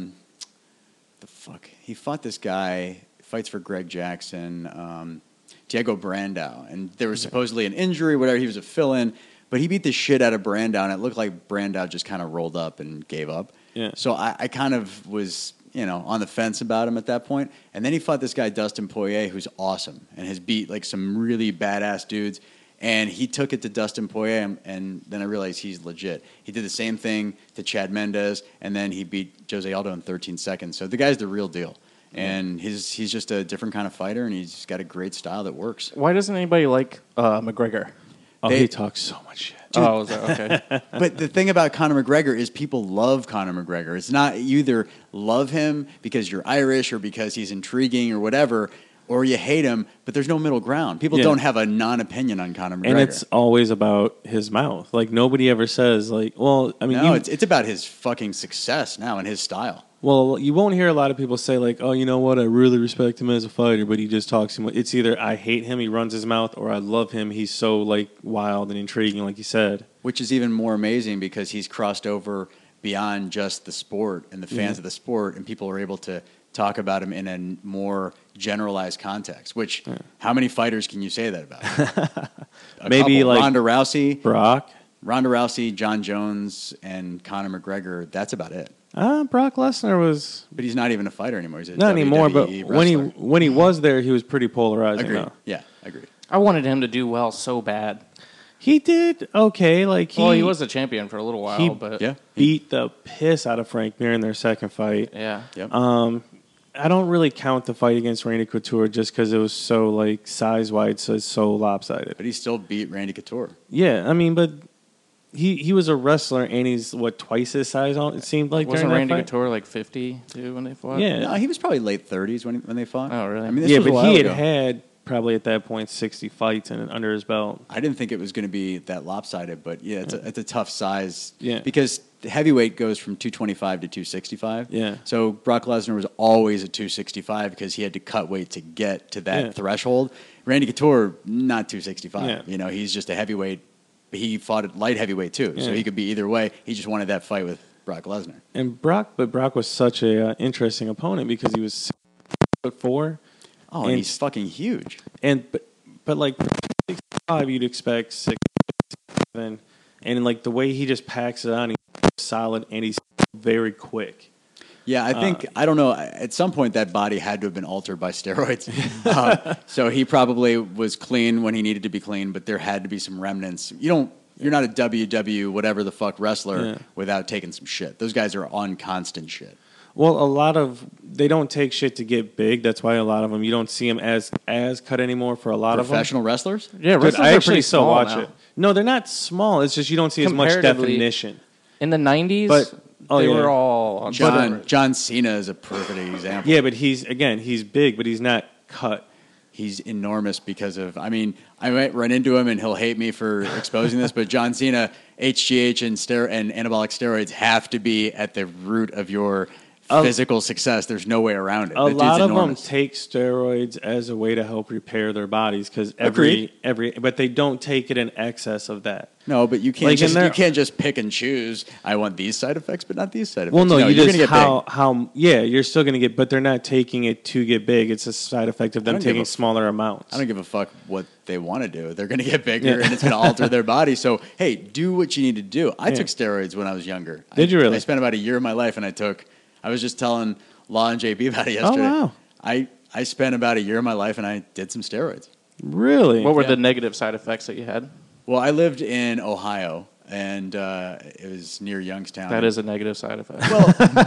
he fought this guy, fights for Greg Jackson, Diego Brandao, and there was supposedly an injury, whatever. He was a fill-in, but he beat the shit out of Brandao, and it looked like Brandao just kind of rolled up and gave up. Yeah. So I kind of was, on the fence about him at that point. And then he fought this guy, Dustin Poirier, who's awesome and has beat like some really badass dudes. And he took it to Dustin Poirier, and then I realized he's legit. He did the same thing to Chad Mendez, and then he beat Jose Aldo in 13 seconds. So the guy's the real deal. And he's just a different kind of fighter, and he's got a great style that works. Why doesn't anybody like McGregor? Oh, he talks so much shit. Oh, is that okay? But the thing about Conor McGregor is people love Conor McGregor. It's not you either love him because you're Irish or because he's intriguing or whatever, or you hate him, but there's no middle ground. People don't have a non-opinion on Conor McGregor. And it's always about his mouth. Like, nobody ever says, like, well, I mean... No, it's about his fucking success now and his style. Well, you won't hear a lot of people say, like, oh, you know what, I really respect him as a fighter, but he just talks too much. It's either I hate him, he runs his mouth, or I love him, he's so, like, wild and intriguing, like you said. Which is even more amazing because he's crossed over beyond just the sport and the fans of the sport, and people are able to talk about him in a more generalized context, which how many fighters can you say that about? Maybe couple. like Ronda Rousey, Brock, John Jones, and Conor McGregor. That's about it. Brock Lesnar was... But he's not even a fighter anymore. He's a Not anymore, but WWE wrestler. when he was there, he was pretty polarizing. Agreed. Though. Yeah, agreed. I wanted him to do well so bad. He did okay. Like he was a champion for a little while, but beat the piss out of Frank Mir in their second fight. Yeah. Yep. I don't really count the fight against Randy Couture just because it was so like size-wise, so lopsided. But he still beat Randy Couture. Yeah, I mean, but he was a wrestler and he's twice his size. It seemed like wasn't during Randy that fight? Couture like 50 too when they fought? Yeah, No, he was probably late 30s when they fought. Oh, really? I mean, this yeah, was a but while he ago. had probably at that point 60 fights under his belt. I didn't think it was going to be that lopsided, but yeah, it's a tough size. Yeah. Because heavyweight goes from 225 to 265. Yeah. So Brock Lesnar was always at 265 because he had to cut weight to get to that threshold. Randy Couture, not 265. Yeah. He's just a heavyweight. He fought at light heavyweight too, so Yeah. he could be either way. He just wanted that fight with Brock Lesnar. And Brock was such a interesting opponent because he was 6'4". Oh, and he's fucking huge. And but like 6'5", you'd expect 6'7", and like the way he just packs it on, he's solid and he's very quick. Yeah, I think I don't know. At some point, that body had to have been altered by steroids. So he probably was clean when he needed to be clean, but there had to be some remnants. You're not a WW whatever the fuck wrestler without taking some shit. Those guys are on constant shit. Well, they don't take shit to get big. That's why a lot of them you don't see them as cut anymore for a lot of them. Professional wrestlers? Yeah, But wrestlers I are actually pretty still small watch now. it. No, they're not small. It's just you don't see as much Comparatively, definition. In the 90s, But- they were all on John Cena is a perfect example. Yeah, but he's big, but he's not cut. He's enormous because of, I might run into him and he'll hate me for exposing this, but John Cena, HGH and anabolic steroids have to be at the root of your physical success. There's no way around it. A That dude's lot of them enormous. take steroids as a way to help repair their bodies because but they don't take it in excess of that. No, but you can't Like you can't just pick and choose. I want these side effects, but not these side effects. Well, no, you're you gonna just get big. you're still going to get, but they're not taking it to get big. It's a side effect of them don't give taking a- smaller amounts. I don't give a fuck what they want to do. They're going to get bigger, and it's going to alter their body. So, hey, do what you need to do. I took steroids when I was younger. Did you really? I spent about a year of my life, and I was just telling Law and JB about it yesterday. Oh, wow. I spent about a year of my life, and I did some steroids. Really? What were the negative side effects that you had? Well, I lived in Ohio, and it was near Youngstown. That is a negative side effect. Well,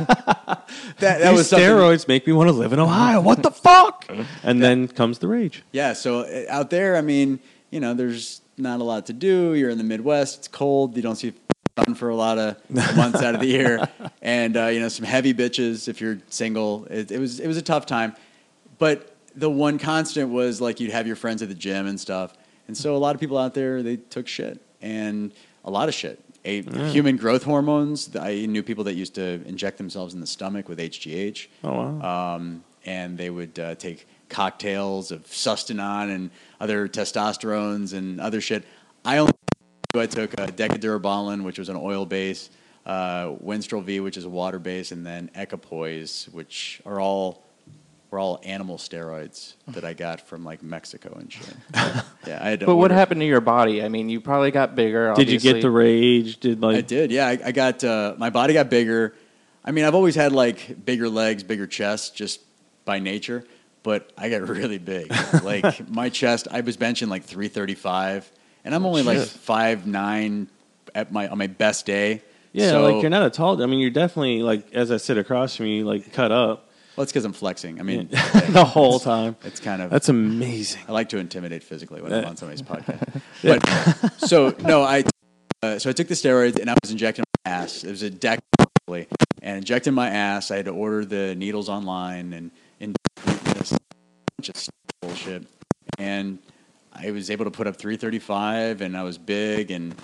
that These was something. steroids make me want to live in Ohio. What the fuck? And then comes the rage. Yeah, so out there, there's not a lot to do. You're in the Midwest. It's cold. You don't see sun for a lot of months out of the year. And, some heavy bitches if you're single. It was a tough time. But the one constant was, like, you'd have your friends at the gym and stuff. And so a lot of people out there, they took shit. And a lot of shit. Human growth hormones. I knew people that used to inject themselves in the stomach with HGH. Oh, wow. And they would take cocktails of Sustanon and other testosterones and other shit. I took Decadurabolin, which was an oil base. Winstrol V, which is water based, and then Equipoise, which were all animal steroids that I got from like Mexico and shit. Yeah, I had to But what order- happened to your body? I mean, you probably got bigger. Did you get obviously. the rage? I did, yeah. I got my body got bigger. I mean, I've always had like bigger legs, bigger chest, just by nature. But I got really big. Like my chest, I was benching like 335, and I'm only like 5'9" on my best day. Yeah, So, like you're not a tall. I mean, you're definitely like as I sit across from you, like cut up Well, it's because I'm flexing. I mean, the whole time. it's kind of. That's amazing. I like to intimidate physically when I'm on somebody's podcast. But so no, I took the steroids and I was injecting my ass. It was a deck and injecting my ass. I had to order the needles online and this bunch of bullshit. And I was able to put up 335, and I was big, and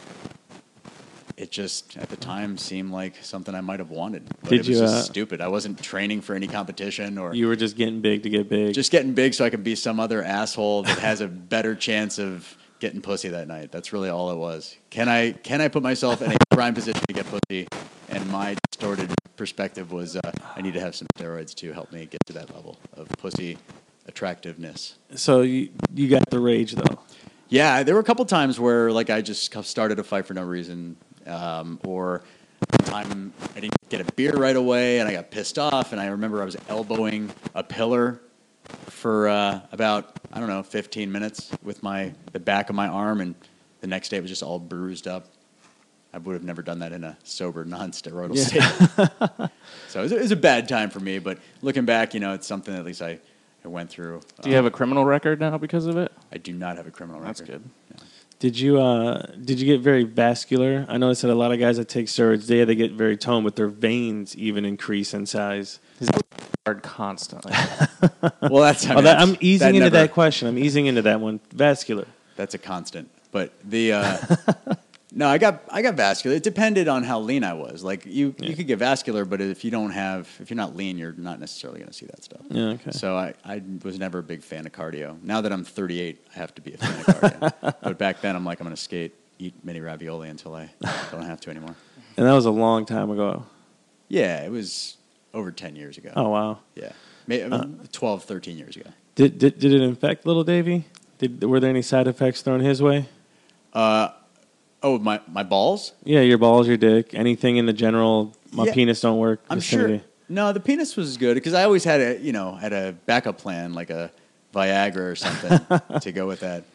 it just at the time seemed like something I might have wanted. But Did it was you, just stupid. I wasn't training for any competition or You were just getting big to get big. just getting big so I could be some other asshole that has a better chance of getting pussy that night. That's really all it was. Can I put myself in a prime position to get pussy? And my distorted perspective was I need to have some steroids to help me get to that level of pussy attractiveness. So you got the rage though. Yeah, there were a couple times where like I just started a fight for no reason, or one time I didn't get a beer right away and I got pissed off, and I remember I was elbowing a pillar for about 15 minutes with the back of my arm, and the next day it was just all bruised up. I would have never done that in a sober, non-steroidal state. So it was a bad time for me, but looking back, it's something at least I went through. Do you have a criminal record now because of it? I do not have a criminal record. That's good. Yeah. Did you get very vascular? I noticed that a lot of guys that take steroids, they get very toned, but their veins even increase in size. Hard constantly. Well, that's I'm easing into never- that question. I'm easing into that one. Vascular. That's a constant. But the no, I got vascular. It depended on how lean I was. Like you could get vascular, but if you're not lean, you're not necessarily going to see that stuff. Yeah, okay. So I was never a big fan of cardio. Now that I'm 38, I have to be a fan of cardio. But back then, I'm like, I'm going to skate, eat mini ravioli until I don't have to anymore. And that was a long time ago. Yeah, it was over 10 years ago. Oh, wow. Yeah, maybe 12, 13 years ago. Did it infect little Davey? Were there any side effects thrown his way? Oh, my balls? Yeah, your balls, your dick, anything in the general, my Yeah. penis don't work I'm vicinity. sure. No, the penis was good because I always had a backup plan, like a Viagra or something to go with that.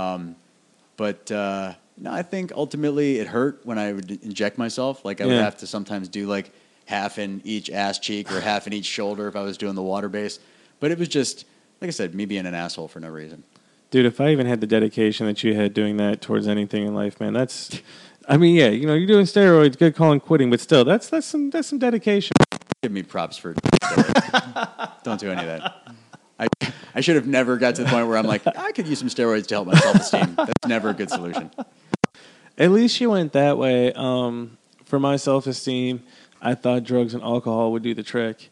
But no, I think ultimately it hurt when I would inject myself. Like I would Yeah. have to sometimes do like half in each ass cheek or half in each shoulder if I was doing the water base. But it was just, like I said, me being an asshole for no reason. Dude, if I even had the dedication that you had doing that towards anything in life, man, I mean, yeah, you're doing steroids, good calling quitting, but still, that's some dedication. Give me props for don't do any of that. I should have never got to the point where I'm like, I could use some steroids to help my self-esteem. That's never a good solution. At least you went that way. For my self-esteem, I thought drugs and alcohol would do the trick.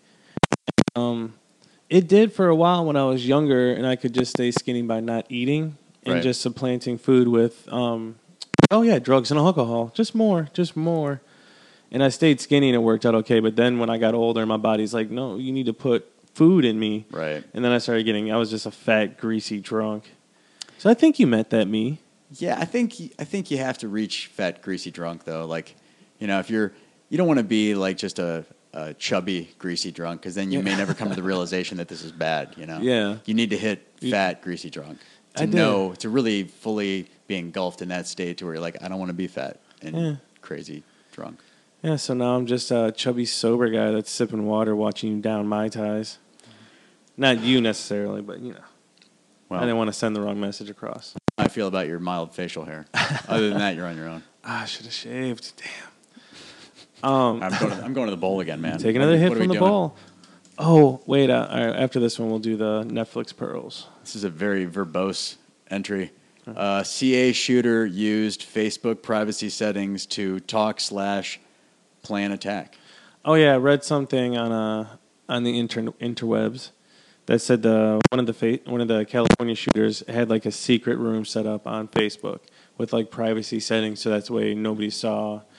It did for a while when I was younger, and I could just stay skinny by not eating and Right. just supplanting food with, drugs and alcohol. Just more. And I stayed skinny, and it worked out okay. But then when I got older, my body's like, no, you need to put food in me. Right. And then I was just a fat, greasy drunk. So I think you met that me. Yeah, I think you have to reach fat, greasy drunk though. Like, if you don't want to be like just a chubby, greasy drunk, because then you may never come to the realization that this is bad. Yeah. You need to hit fat, greasy drunk I did. to really fully be engulfed in that state to where you're like, I don't want to be fat and crazy drunk. Yeah, so now I'm just a chubby, sober guy that's sipping water, watching you down Mai Tais. Not you necessarily, but Well, I didn't want to send the wrong message across. how I feel about your mild facial hair. Other than that, you're on your own. I should have shaved. Damn. I'm going to the bowl again, man. Take another hit What are from we the doing? bowl. Oh, wait. All right, after this one, we'll do the Netflix pearls. This is a very verbose entry. CA shooter used Facebook privacy settings to talk/plan attack. Oh, yeah. I read something on the interwebs that said one of the California shooters had like a secret room set up on Facebook with like privacy settings, so that's the way nobody saw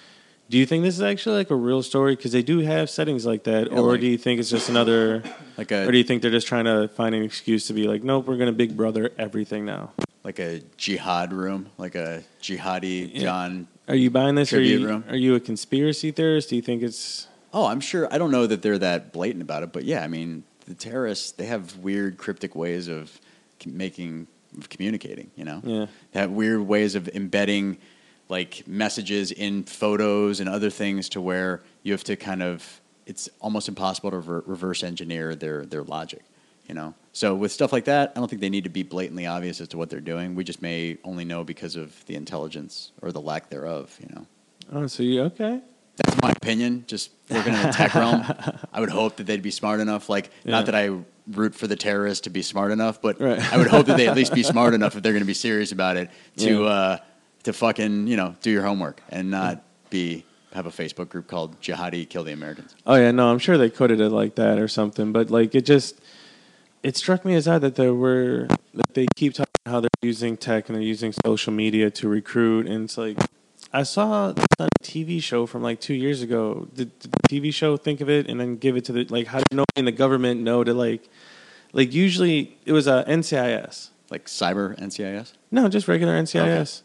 Do you think this is actually like a real story? Because they do have settings like that, Yeah, or like- do you think it's just another? Like Or do you think they're just trying to find an excuse to be like, nope, we're gonna Big Brother everything now? like a jihad room, like a jihadi Yeah. John. Are you buying this? Tribute room. Are you a conspiracy theorist? Do you think it's? Oh, I'm sure. I don't know that they're that blatant about it, but yeah, I mean, the terrorists, they have weird, cryptic ways of communicating, you know? Yeah. They have weird ways of embedding, like, messages in photos and other things to where you have to kind of, it's almost impossible to reverse engineer their logic, you know? So with stuff like that, I don't think they need to be blatantly obvious as to what they're doing. We just may only know because of the intelligence or the lack thereof, you know? Oh, so you okay? That's my opinion. Just working in the tech realm, I would hope that they'd be smart enough. Like, Yeah. not that I root for the terrorists to be smart enough, but Right. I would hope that they at least be smart enough if they're going to be serious about it to fucking do your homework and not have a Facebook group called Jihadi Kill the Americans. Oh yeah, no, I'm sure they coded it like that or something. But like, it struck me as odd that they keep talking how they're using tech and they're using social media to recruit, and it's like. I saw a TV show from like 2 years ago. Did the TV show think of it and then give it to how did nobody in the government know to like usually it was a NCIS. Like cyber NCIS? No, just regular NCIS.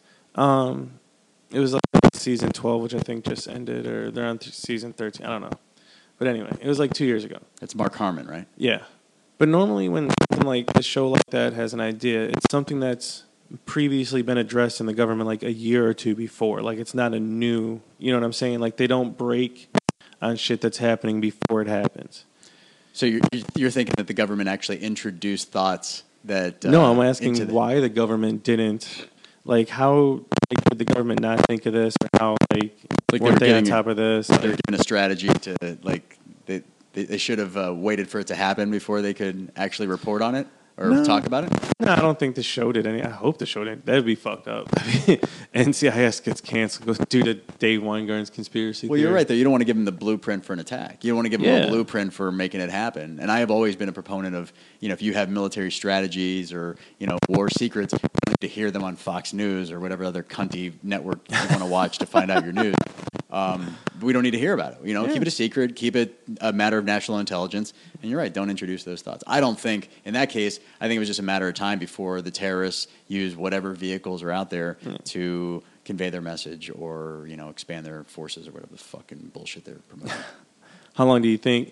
It was like season 12, which I think just ended, or they're on season 13. I don't know. But anyway, it was like 2 years ago. It's Mark Harmon, right? Yeah. But normally when something like a show like that has an idea, it's something that's previously been addressed in the government like a year or two before. Like it's not a new, you know what I'm saying? Like they don't break on shit that's happening before it happens. So you're thinking that the government actually introduced thoughts that No, I'm asking into why the government didn't. Like how did the government not think of this, or how Like weren't they they were on getting- top of this? they're given a strategy to like they should have waited for it to happen before they could actually report on it or No. talk about it. No, I don't think the show did any. I hope the show didn't. That'd be fucked up. NCIS gets canceled due to Dave Weingarten's conspiracy Well, you're theory. right, though. You don't want to give them the blueprint for an attack. You don't want to give them Yeah. a blueprint for making it happen. And I have always been a proponent of, if you have military strategies or, war secrets, you don't need to hear them on Fox News or whatever other cunty network you want to watch to find out your news. We don't need to hear about it. Keep it a secret, keep it a matter of national intelligence. And you're right, don't introduce those thoughts. I don't think, in that case, I think it was just a matter of time before the terrorists use whatever vehicles are out there to convey their message or, expand their forces or whatever the fucking bullshit they're promoting. How long do you think?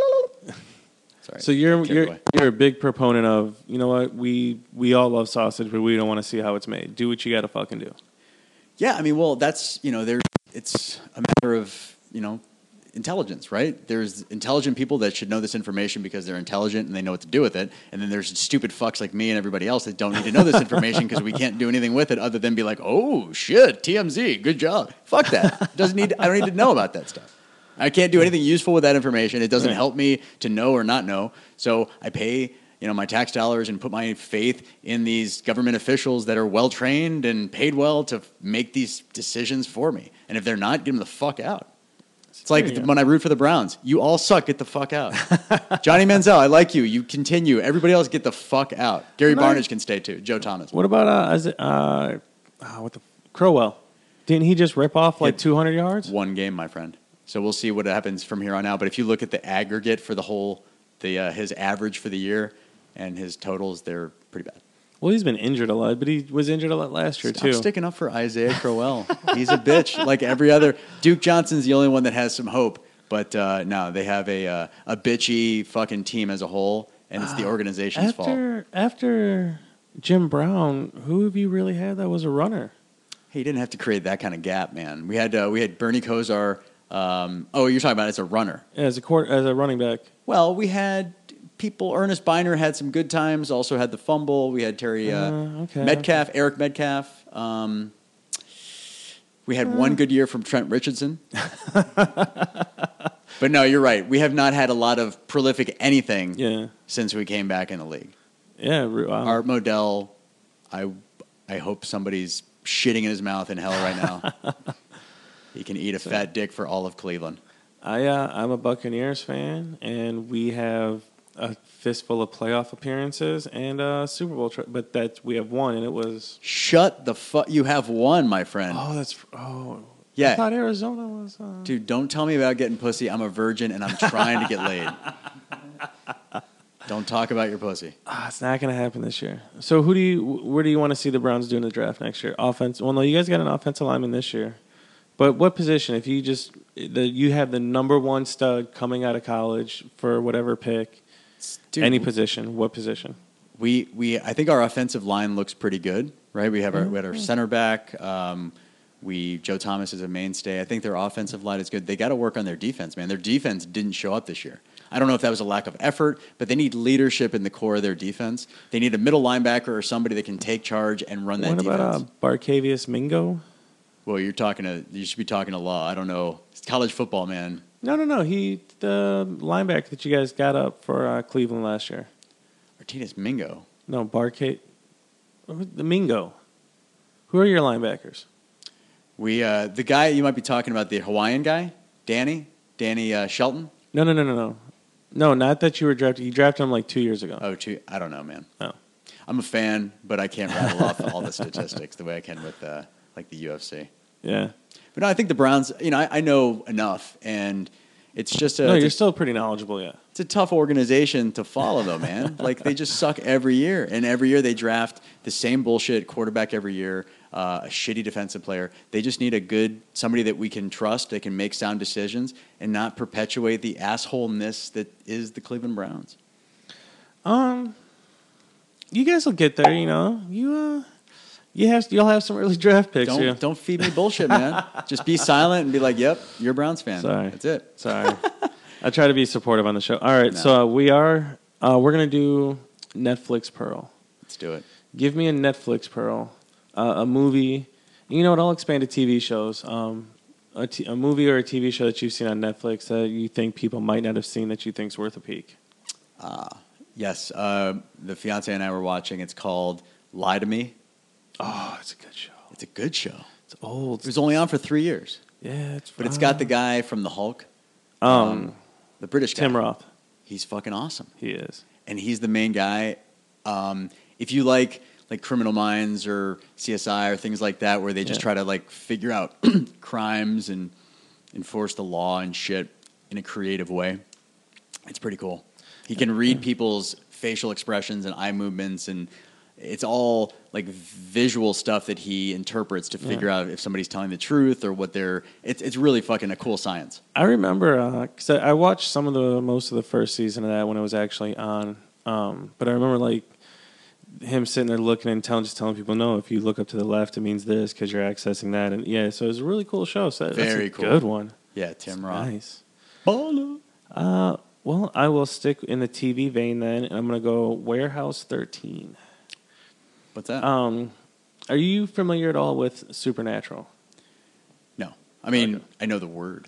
Sorry. So you're Carry away. a big proponent of, you know what, we all love sausage, but we don't want to see how it's made. Do what you got to fucking do. Yeah, I mean, well, that's, it's a matter of, intelligence, right? There's intelligent people that should know this information because they're intelligent and they know what to do with it. And then there's stupid fucks like me and everybody else that don't need to know this information because we can't do anything with it other than be like, oh, shit, TMZ, good job. Fuck that. I don't need to know about that stuff. I can't do anything useful with that information. It doesn't help me to know or not know. So I pay my tax dollars and put my faith in these government officials that are well-trained and paid well to make these decisions for me. And if they're not, get them the fuck out. It's like There you go. when I root for the Browns. You all suck. Get the fuck out. Johnny Manziel, I like you. You continue. Everybody else, get the fuck out. Gary Barnidge can stay too. Joe Thomas. What about Crowell? Didn't he just rip off like 200 yards? One game, my friend. So we'll see what happens from here on out. But if you look at the aggregate for his average for the year and his totals, they're pretty bad. Well, he's been injured a lot, but he was injured a lot last year Stop too. sticking up for Isaiah Crowell. He's a bitch, like every other. Duke Johnson's the only one that has some hope. But no, they have a bitchy fucking team as a whole, and it's the organization's fault. After Jim Brown, who have you really had that was a runner? Hey, you didn't have to create that kind of gap, man. We had Bernie Kosar. You're talking about as a runner. Yeah, as a running back. Well, we had people. Ernest Biner had some good times. Also had the fumble. We had Terry Metcalf, Eric Metcalf. We had one good year from Trent Richardson. But no, you're right. We have not had a lot of prolific anything since we came back in the league. Yeah, wow. Art Modell, I hope somebody's shitting in his mouth in hell right now. He can eat a fat dick for all of Cleveland. I'm a Buccaneers fan, and we have a fistful of playoff appearances and a Super Bowl, but we have one, and it was. Shut the fuck! You have one, my friend. Oh, Yeah. I thought Arizona was. Dude, don't tell me about getting pussy. I'm a virgin and I'm trying to get laid. Don't talk about your pussy. It's not going to happen this year. So where do you want to see the Browns do in the draft next year? Offense. Well, no, you guys got an offensive lineman this year. But what position? If you have the number one stud coming out of college for whatever pick, Dude, any position, what position? I think our offensive line looks pretty good, right? We had our center back. Joe Thomas is a mainstay. I think their offensive line is good. They got to work on their defense, man. Their defense didn't show up this year. I don't know if that was a lack of effort, but they need leadership in the core of their defense. They need a middle linebacker or somebody that can take charge and run that defense. What about Barcavius Mingo? Well, you should be talking to Law. I don't know. It's college football, man. No. He the linebacker that you guys got up for Cleveland last year. Martinez Mingo. No, the Mingo. Who are your linebackers? The guy you might be talking about, the Hawaiian guy, Danny Shelton. No. No, not that you were drafted. You drafted him like 2 years ago. I don't know, man. Oh. I'm a fan, but I can't rattle off all the statistics the way I can with like the UFC. Yeah. But no, I think the Browns. I know enough, and it's just you're still pretty knowledgeable, yeah. It's a tough organization to follow, though, man. Like they just suck every year, and every year they draft the same bullshit quarterback every year. A shitty defensive player. They just need somebody that we can trust, that can make sound decisions, and not perpetuate the assholeness that is the Cleveland Browns. You guys will get there, you know. You'll have some early draft picks. Don't feed me bullshit, man. Just be silent and be like, "Yep, you're a Browns fan." Sorry. That's it. Sorry. I try to be supportive on the show. All right, so we're gonna do Netflix Pearl. Let's do it. Give me a Netflix Pearl. A movie, you know what? I'll expand to TV shows. A movie or a TV show that you've seen on Netflix that you think people might not have seen that you think's worth a peek. Yes, the fiance and I were watching. It's called Lie to Me. Oh, it's a good show. It's a good show. It's old. It was only on for 3 years. Yeah, but it's got the guy from the Hulk. The British guy. Tim Roth. He's fucking awesome. He is, and he's the main guy. If you like Criminal Minds or CSI or things like that, where they just try to like figure out crimes and enforce the law and shit in a creative way. It's pretty cool. He can read people's facial expressions and eye movements, and it's all like visual stuff that he interprets to figure out if somebody's telling the truth or what they're. It's really fucking a cool science. I remember because I watched most of the first season of that when it was actually on, but I remember like him sitting there looking and telling people, no, if you look up to the left, it means this because you're accessing that. And yeah, so it was a really cool show. So that's Very a cool. good one. Yeah, Tim Roth. Nice. Baller. Well, I will stick in the TV vein then, and I'm going to go Warehouse 13. What's that? Are you familiar at all with Supernatural? No. I mean, I know the word.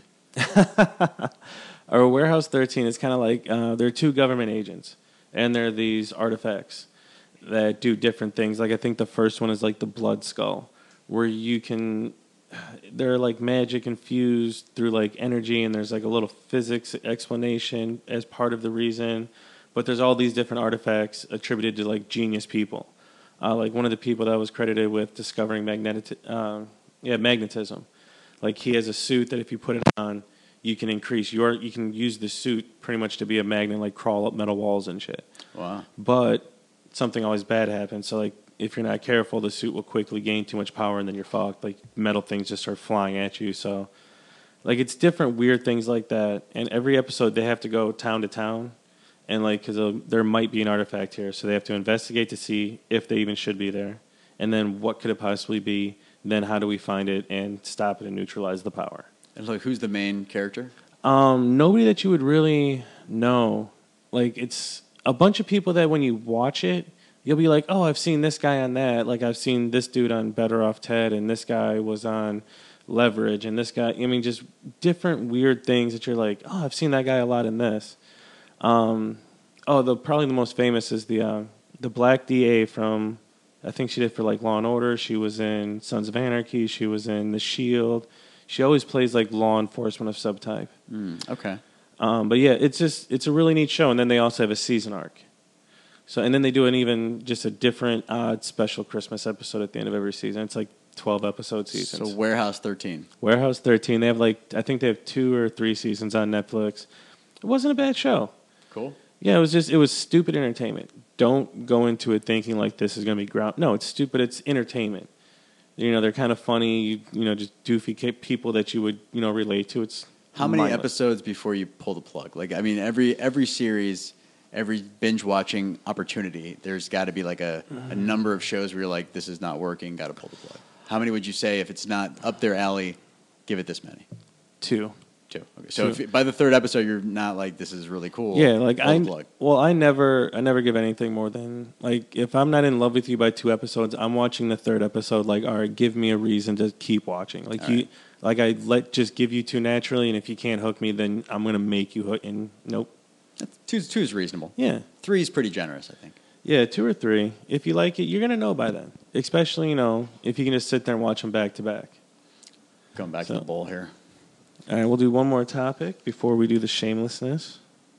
Or Warehouse 13 is kind of like they're two government agents, and they're these artifacts that do different things. Like I think the first one is like the Blood Skull, where they're like magic infused through like energy, and there's like a little physics explanation as part of the reason. But there's all these different artifacts attributed to like genius people. Like one of the people that was credited with discovering magnetism. Like he has a suit that if you put it on, you can you can use the suit pretty much to be a magnet, like crawl up metal walls and shit. Wow. But something always bad happens. So like if you're not careful, the suit will quickly gain too much power and then you're fucked. Like metal things just start flying at you. So like it's different weird things like that. And every episode they have to go town to town. And like, because there might be an artifact here, so they have to investigate to see if they even should be there, and then what could it possibly be. Then how do we find it and stop it and neutralize the power? And like, who's the main character? Nobody that you would really know. Like, it's a bunch of people that when you watch it, you'll be like, oh, I've seen this guy on that. Like, I've seen this dude on Better Off Ted, and this guy was on Leverage, and this guy. I mean, just different weird things that you're like, oh, I've seen that guy a lot in this. Probably the most famous is the black DA from, I think she did for like Law and Order. She was in Sons of Anarchy. She was in The Shield. She always plays like law enforcement of some type. Okay. But yeah, it's a really neat show. And then they also have a season arc. So and then they do a different odd special Christmas episode at the end of every season. It's like 12-episode seasons. So Warehouse 13. Warehouse 13. They have I think they have 2 or 3 seasons on Netflix. It wasn't a bad show. Cool. Yeah, it was stupid entertainment. Don't go into it thinking like this is going to be ground. No, it's stupid. It's entertainment. They're kind of funny. Just doofy people that you would relate to. It's how many mindless. episodes before you pull the plug? Every series, every binge watching opportunity, there's got to be a number of shows where you're like, this is not working. Got to pull the plug. How many would you say if it's not up their alley? Give it this many. 2. Okay. So if, by the 3rd episode, you're not like, this is really cool. Yeah, I never give anything more than if I'm not in love with you by 2 episodes, I'm watching the 3rd episode. All right, give me a reason to keep watching. Just give you 2 naturally, and if you can't hook me, then I'm gonna make you hook. And nope. Two is reasonable. Yeah, 3 is pretty generous, I think. Yeah, 2 or 3. If you like it, you're gonna know by then. Especially if you can just sit there and watch them back to back. Going back to the bowl here. All right, we'll do one more topic before we do the shamelessness.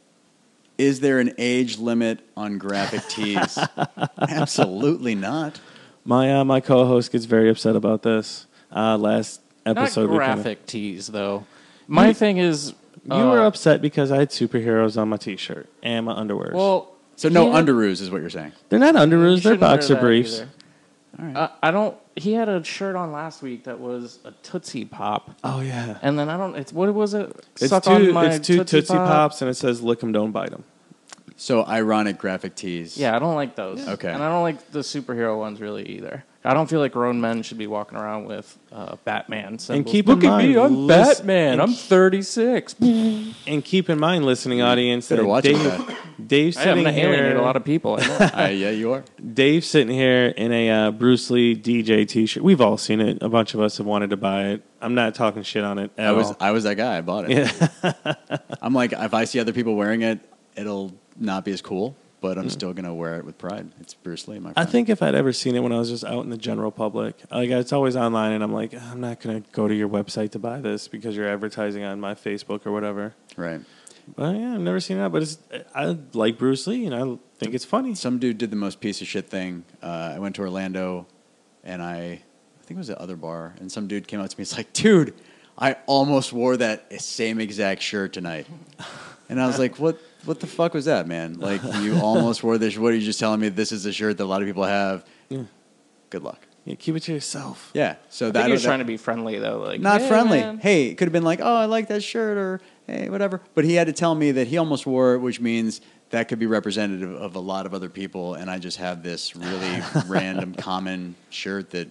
Is there an age limit on graphic tees? Absolutely not. My co-host gets very upset about this. Last episode, Not graphic tees, though. My thing is... you were upset because I had superheroes on my T-shirt and my underwear. Well... So no underoos is what you're saying? They're not underoos, they're shouldn't wear boxer that briefs. either. All right. I don't... He had a shirt on last week that was a Tootsie Pop. Oh, yeah. And then I don't... What was it? It's Suck two, on my it's two Tootsie Pop. Pops, and it says, lick 'em, don't bite 'em. So ironic graphic tees. Yeah, I don't like those. Okay. And I don't like the superhero ones really either. I don't feel like grown men should be walking around with Batman symbols. And keep Look in at me, mind, I'm Batman. I'm 36. And keep in mind, listening audience, Better that watch Dave's I'm sitting going to alienate here. a lot of people. I know. Yeah, you are. Dave's sitting here in a Bruce Lee DJ T-shirt. We've all seen it. A bunch of us have wanted to buy it. I'm not talking shit on it at all. I was that guy. I bought it. Yeah. I'm like, if I see other people wearing it, it'll not be as cool, but I'm still going to wear it with pride. It's Bruce Lee, my friend. I think if I'd ever seen it when I was just out in the general public, it's always online, and I'm like, I'm not going to go to your website to buy this because you're advertising on my Facebook or whatever. Right. But yeah, I've never seen that. But I like Bruce Lee, and I think it's funny. Some dude did the most piece of shit thing. I went to Orlando, and I think it was the other bar, and some dude came up to me. He's like, dude, I almost wore that same exact shirt tonight. And I was like, what the fuck was that, man? Like, you almost wore this. What are you just telling me this is a shirt that a lot of people have? Yeah. Good luck. Yeah, keep it to yourself. Yeah. So I think he was trying to be friendly, though. Like, not yeah, friendly. man. Hey, it could have been like, oh, I like that shirt, or hey, whatever. But he had to tell me that he almost wore it, which means that could be representative of a lot of other people, and I just have this really random common shirt that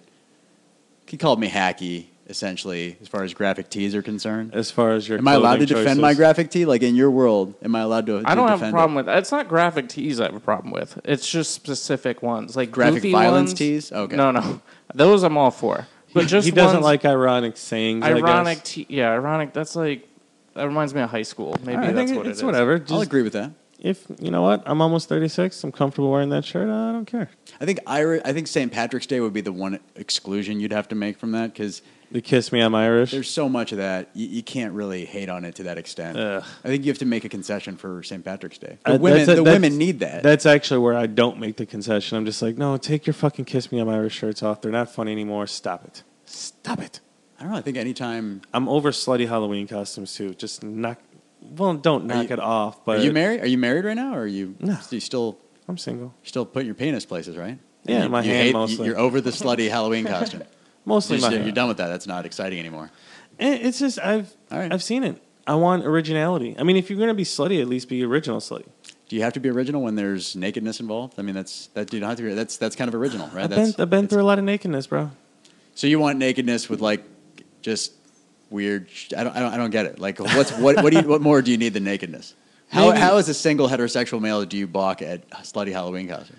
he called me hacky, essentially, as far as graphic tees are concerned. As far as your Am I allowed to clothing defend choices. my graphic tee? Like, in your world, am I allowed to I don't have a defend problem it? with it. It's not graphic tees I have a problem with. It's just specific ones. Like Graphic goofy violence ones. tees? Okay. No. Those I'm all for. But just he doesn't ones- like ironic sayings. ironic I guess. yeah, ironic. That's like that reminds me of high school. Maybe I that's think what it it's is. whatever. I'll Just, agree with that. if you know what, I'm almost 36. I'm comfortable wearing that shirt. I don't care. I think St. Patrick's Day would be the one exclusion you'd have to make from that, because The kiss me, I'm Irish. there's so much of that. You can't really hate on it to that extent. Ugh. I think you have to make a concession for St. Patrick's Day. That's Women need that. That's actually where I don't make the concession. I'm just like, no, take your fucking kiss me, I'm Irish shirts off. They're not funny anymore. Stop it. Stop it. I don't know. I think anytime. I'm over slutty Halloween costumes too. Just knock. Well, don't knock it off. But Are you married? Are you married right now, or are you? No. You still I'm single. putting your penis places, right? Yeah, You- my you hand hate- mostly. You're over the slutty Halloween costume. Mostly my You're hand. done with that. That's not exciting anymore. It's just All right. I've seen it. I want originality. I mean, if you're gonna be slutty, at least be original slutty. Do you have to be original when there's nakedness involved? I mean, you don't have to be. That's kind of original, right? I've been through a lot of nakedness, bro. So you want nakedness with like just weird? I don't get it. Like, what more do you need than nakedness? How Maybe- as a single heterosexual male do you balk at slutty Halloween costume?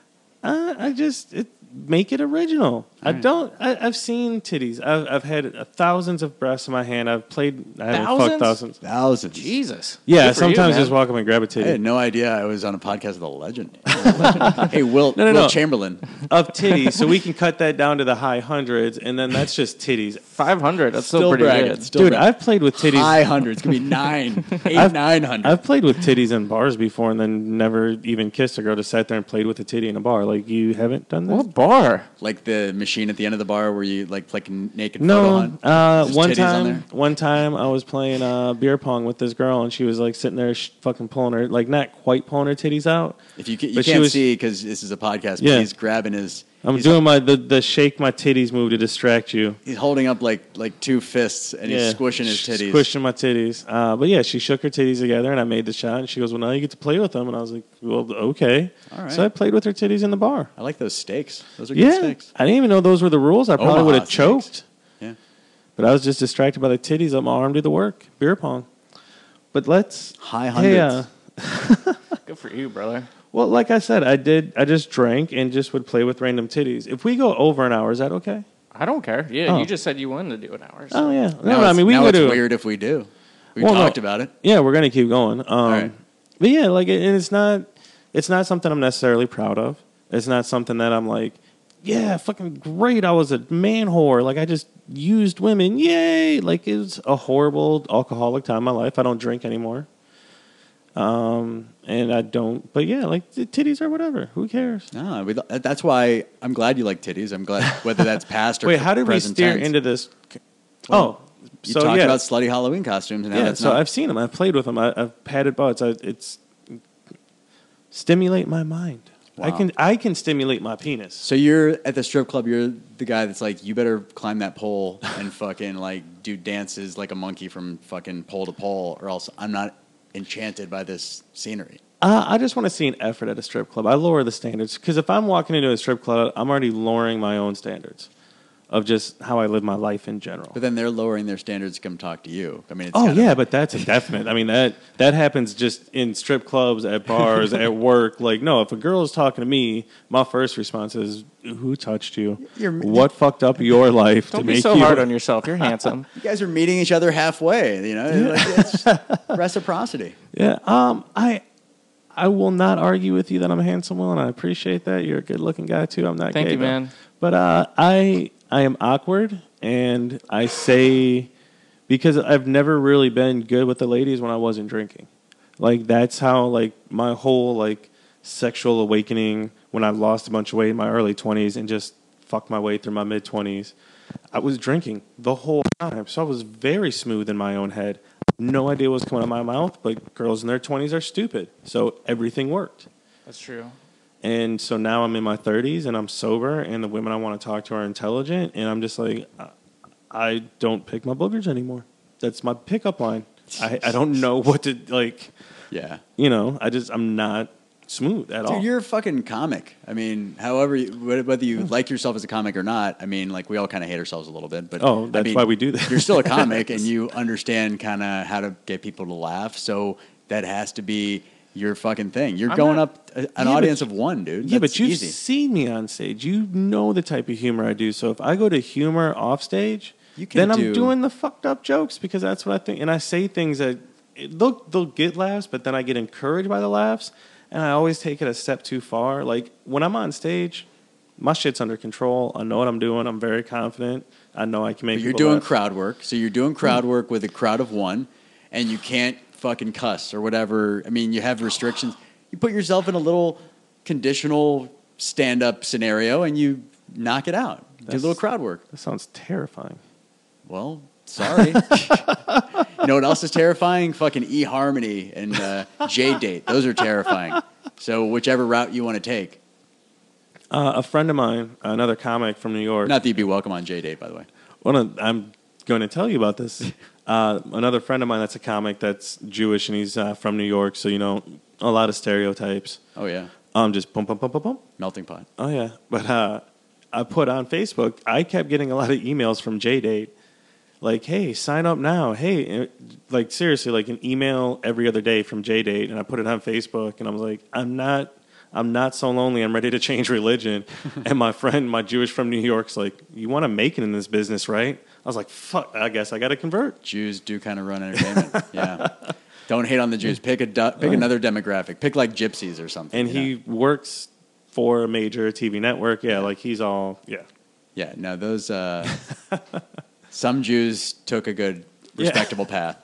Make it original. All right. I've seen titties. I've had thousands of breasts in my hand. I haven't fucked Thousands? thousands. Jesus. Yeah, Good for you, sometimes man. just walk up and grab a I titty. had no idea I was on a podcast with a legend. Hey, Will No. Chamberlain. Of titties, so we can cut that down to the high hundreds, and then that's just titties. 500. That's still pretty bragging. good. Still Dude, bragging. I've played with titties. High hundreds. Could be 900. I've played with titties in bars before, and then never even kissed a girl. Just sat there and played with a titty in a bar. Like, you haven't done that? What bar bar? Like the machine at the end of the bar where you like a naked photo No, hunt? Just one titties on there? time I was playing beer pong with this girl, and she was like sitting there fucking pulling her, like not quite pulling her titties out. If you but she can't was- see because this is a podcast, but Yeah. he's grabbing his. I'm he's, doing the shake my titties move to distract you. He's holding up like two fists and he's squishing his titties. Squishing my titties. But yeah, she shook her titties together, and I made the shot, and she goes, well, now you get to play with them. And I was like, well, okay. All right. So I played with her titties in the bar. I like those steaks. Those are good Yeah. steaks. I didn't even know those were the rules. I probably Omaha would have steaks. choked. Yeah. But I was just distracted by the titties. My arm did the work. Beer pong. But let's... High Hey, hundreds. Good for you, brother. well, like I said, I just drank and just would play with random titties. If we go over an hour, is that okay? I don't care. Yeah, Oh. you just said you wanted to do an hour. So. Oh, yeah. Now No, I it's- mean, we now can it's do... weird if we do. We Well, no. talked about it. Yeah, we're gonna keep going. right. But yeah, like, and it's not something I'm necessarily proud of. It's not something that I'm like, yeah, fucking great. I was a man whore. Like, I just used women. Yay! Like, it was a horrible alcoholic time in my life. I don't drink anymore. And I don't. But yeah, like the titties or whatever. Who cares? No, that's why I'm glad you like titties. I'm glad whether that's past or Wait, how did we present steer tense. into this? Well, You so talked yeah, about slutty Halloween costumes, and now yeah. that's So not. I've seen them. I've played with them. I've patted butts. It's stimulate my mind. Wow. I can stimulate my penis. So you're at the strip club. You're the guy that's like, you better climb that pole and fucking like do dances like a monkey from fucking pole to pole, or else I'm not enchanted by this scenery. I just want to see an effort at a strip club. I lower the standards because if I'm walking into a strip club, I'm already lowering my own standards of just how I live my life in general. But then they're lowering their standards to come talk to you. I mean, it's Oh kinda- yeah, but that's a definite. I mean that happens just in strip clubs, at bars, at work. Like no, if a girl is talking to me, my first response is, "Who touched you? What fucked up your life Don't to be make so you?" hard on yourself. You're handsome. you guys are meeting each other halfway. You know, like, it's reciprocity. Yeah. I will not argue with you that I'm a handsome one. I appreciate that. You're a good looking guy too. I'm not Thank gay, you, though. man. But I am awkward, and I say because I've never really been good with the ladies when I wasn't drinking. Like that's how like my whole like sexual awakening when I lost a bunch of weight in my early 20s and just fucked my way through my mid 20s. I was drinking the whole time, so I was very smooth in my own head. No idea what was coming out of my mouth, but girls in their 20s are stupid, so everything worked. That's true. And so now I'm in my 30s and I'm sober, and the women I want to talk to are intelligent, and I'm just like, I don't pick my boogers anymore. That's my pickup line. I don't know what to, like, Yeah. you know, I'm not smooth at all. Dude, you're a fucking comic. I mean, whether you like yourself as a comic or not, I mean, like we all kind of hate ourselves a little bit. But Oh, I that's mean, why we do that. You're still a comic, and you understand kind of how to get people to laugh. So that has to be your fucking thing. You're I'm going not- up an Yeah, audience but- of one, dude. Yeah, That's but you've easy. seen me on stage. You know the type of humor I do. So if I go to humor off stage, You can then I'm do- doing the fucked up jokes because that's what I think. And I say things that they'll get laughs, but then I get encouraged by the laughs, and I always take it a step too far. Like when I'm on stage, my shit's under control. I know what I'm doing. I'm very confident. I know I can make. But you're people doing laugh. crowd work, so you're doing crowd work with a crowd of one, and you can't fucking cuss or whatever. I mean, you have restrictions. You put yourself in a little conditional stand-up scenario, and you knock it out. Do a little crowd work. That sounds terrifying. Well, sorry. You know what else is terrifying? Fucking eHarmony and J-Date. Those are terrifying. So whichever route you want to take. A friend of mine, another comic from New York. Not that you'd be welcome on J-Date, by the way. Well, I'm going to tell you about this. Another friend of mine that's a comic that's Jewish, and he's from New York, so, you know, a lot of stereotypes. Oh, yeah. Just boom, boom, boom, boom, boom. Melting pot. Oh, yeah. But I put on Facebook, I kept getting a lot of emails from J-Date, like, hey, sign up now. Hey, like, seriously, like an email every other day from J-Date, and I put it on Facebook, and I was like, I'm not so lonely. I'm ready to change religion. And my friend, my Jewish from New York's like, you want to make it in this business, right? I was like, fuck, I guess I got to convert. Jews do kind of run entertainment. Yeah. Don't hate on the Jews. Pick another demographic. Pick like gypsies or something. And you know? he works for a major TV network. Yeah, like he's all, yeah. Yeah, no, those... some Jews took a good, respectable path.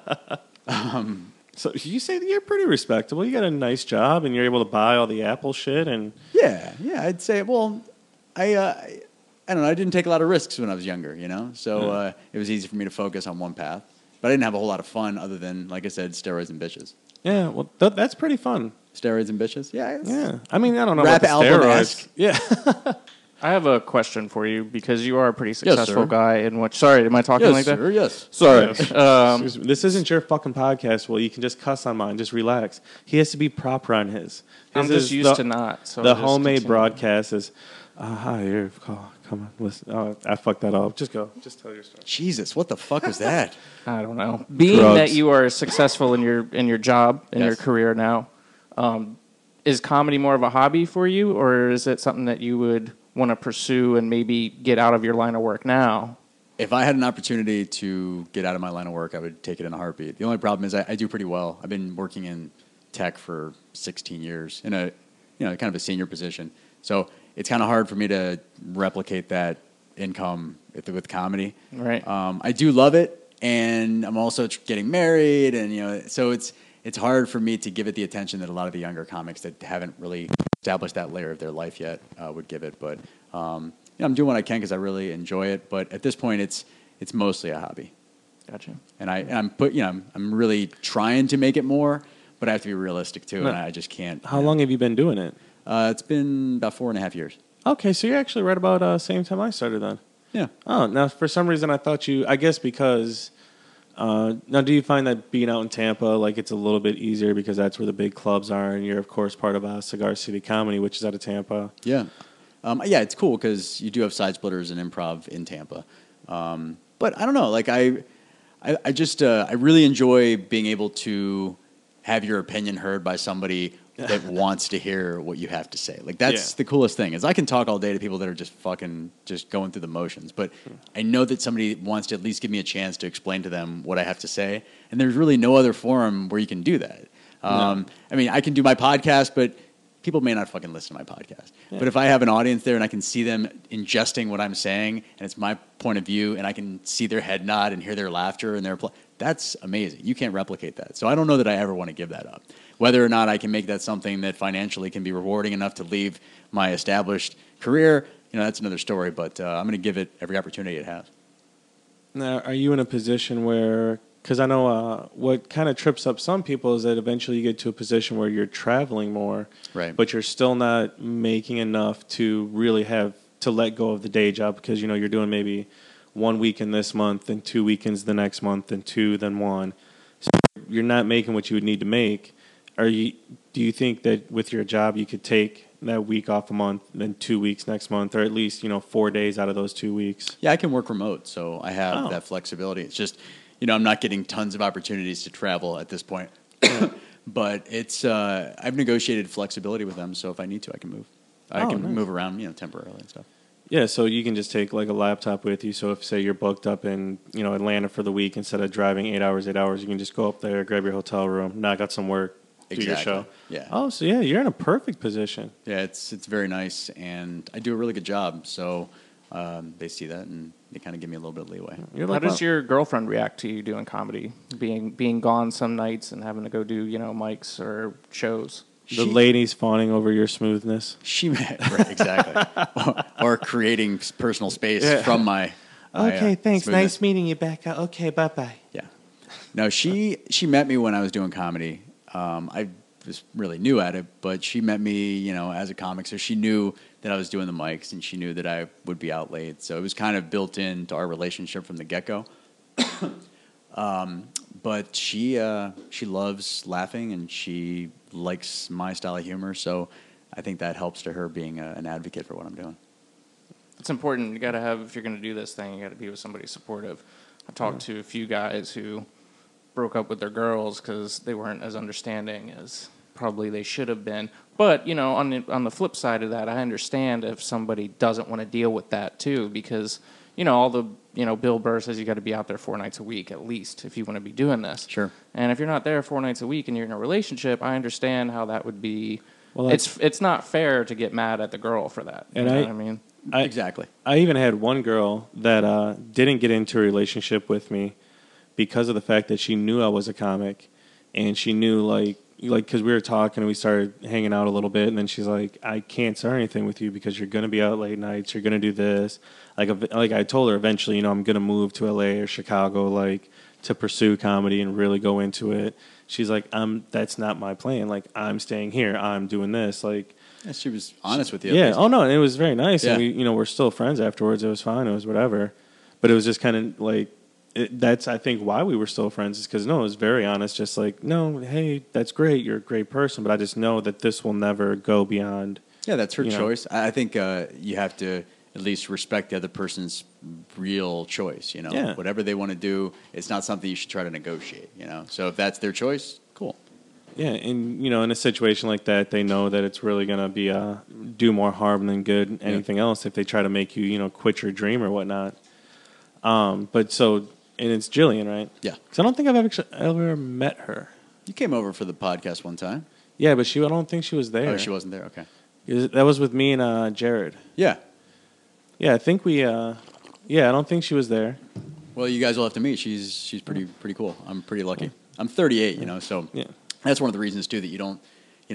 So you say that you're pretty respectable. You got a nice job, and you're able to buy all the Apple shit. And Yeah, I'd say, well, I don't know. I didn't take a lot of risks when I was younger, you know. So it was easy for me to focus on one path. But I didn't have a whole lot of fun other than, like I said, steroids and bitches. Yeah, well, that's pretty fun. Steroids and bitches? Yeah. Yeah. I mean, I don't know Rap about the album-esque. steroids. Yeah. I have a question for you because you are a pretty successful sir. guy in which. Sorry, am I talking Yes, like that? sir, yes. Sorry. Excuse me. This isn't your fucking podcast. Well, you can just cuss on mine. Just relax. He has to be proper on his. I'm His just is used to not. So the I'll just homemade continue. broadcast is, hi, here, come on, listen. Oh, I fucked that up. Just go. Just tell your story. Jesus, what the fuck was that? I don't know. Being Drugs. that you are successful in your job in your Yes. career now, is comedy more of a hobby for you, or is it something that you would want to pursue and maybe get out of your line of work now? If I had an opportunity to get out of my line of work, I would take it in a heartbeat. The only problem is I do pretty well. I've been working in tech for 16 years in a kind of a senior position. So it's kind of hard for me to replicate that income with comedy. Right. I do love it, and I'm also getting married, and so it's hard for me to give it the attention that a lot of the younger comics that haven't really established that layer of their life yet would give it. But I'm doing what I can because I really enjoy it. But at this point, it's mostly a hobby. Gotcha. And I'm really trying to make it more, but I have to be realistic too, and I just can't. How long have you been doing it? It's been about 4.5 years. Okay, so you're actually right about same time I started then. Yeah. Oh, now for some reason I thought I guess because, now do you find that being out in Tampa, like it's a little bit easier because that's where the big clubs are and you're of course part of Cigar City Comedy, which is out of Tampa. Yeah. It's cool because you do have side splitters and improv in Tampa. But I don't know, like I really enjoy being able to have your opinion heard by somebody that wants to hear what you have to say. Like that's the coolest thing is I can talk all day to people that are just going through the motions, but I know that somebody wants to at least give me a chance to explain to them what I have to say, and there's really no other forum where you can do that. I mean, I can do my podcast, but people may not fucking listen to my podcast. Yeah. But if I have an audience there and I can see them ingesting what I'm saying, and it's my point of view, and I can see their head nod and hear their laughter and that's amazing. You can't replicate that. So I don't know that I ever want to give that up. Whether or not I can make that something that financially can be rewarding enough to leave my established career, that's another story. But I'm going to give it every opportunity it has. Now, are you in a position where, because I know what kind of trips up some people is that eventually you get to a position where you're traveling more, right? But you're still not making enough to really have to let go of the day job because, you're doing maybe 1 weekend this month and 2 weekends the next month and 2, then 1. So you're not making what you would need to make. Do you think that with your job you could take that week off a month, then 2 weeks next month, or at least 4 days out of those 2 weeks? Yeah, I can work remote, so I have that flexibility. It's just I'm not getting tons of opportunities to travel at this point, but it's I've negotiated flexibility with them, so if I need to, I can move. I can move around, temporarily and stuff. Yeah, so you can just take like a laptop with you. So if say you're booked up in Atlanta for the week, instead of driving 8 hours, you can just go up there, grab your hotel room, knock out some work. Do your show. Yeah. Oh, so yeah, you're in a perfect position. Yeah, it's very nice, and I do a really good job. So they see that, and they kind of give me a little bit of leeway. How does your girlfriend react to you doing comedy, being gone some nights and having to go do mics or shows? The ladies fawning over your smoothness. Right, exactly, or creating personal space from my. Okay, thanks. Smoothness. Nice meeting you, Becca. Okay, bye bye. Yeah. No, she met me when I was doing comedy. I was really new at it, but she met me, as a comic, so she knew that I was doing the mics, and she knew that I would be out late. So it was kind of built into our relationship from the get-go. But she loves laughing, and she likes my style of humor, so I think that helps to her being an advocate for what I'm doing. It's important. You got to have, if you're going to do this thing, you got to be with somebody supportive. I talked to a few guys who broke up with their girls because they weren't as understanding as probably they should have been. But, on the flip side of that, I understand if somebody doesn't want to deal with that too, because, all the, Bill Burr says you got to be out there 4 nights a week at least if you want to be doing this. Sure. And if you're not there 4 nights a week and you're in a relationship, I understand how that would be. Well, it's not fair to get mad at the girl for that. And you know what I mean? Exactly. I even had one girl that didn't get into a relationship with me because of the fact that she knew I was a comic, and she knew like, because we were talking and we started hanging out a little bit, and then she's like, I can't start anything with you because you're going to be out late nights, you're going to do this. Like I told her eventually, I'm going to move to LA or Chicago, like, to pursue comedy and really go into it. She's like, that's not my plan. Like, I'm staying here. I'm doing this. Like, Yeah, she was honest with you. yeah. Oh no, it was very nice. Yeah. And we, we're still friends afterwards. It was fine. It was whatever. But it was just kind of like, that's, I think, why we were still friends is because, no, it was very honest. Just like, no, hey, that's great. You're a great person. But I just know that this will never go beyond. Yeah, that's her You know. choice. I think you have to at least respect the other person's real choice. Yeah. Whatever they want to do, it's not something you should try to negotiate. So if that's their choice, cool. Yeah. And, in a situation like that, they know that it's really going to be do more harm than good, anything else, if they try to make you, quit your dream or whatnot. But so, and it's Jillian, right? Yeah. Because I don't think I've ever met her. You came over for the podcast one time. Yeah, but I don't think she was there. Oh, she wasn't there. Okay. That was with me and Jared. Yeah. Yeah, I think we. I don't think she was there. Well, you guys will have to meet. She's pretty cool. I'm pretty lucky. I'm 38, so Yeah. that's one of the reasons too that you don't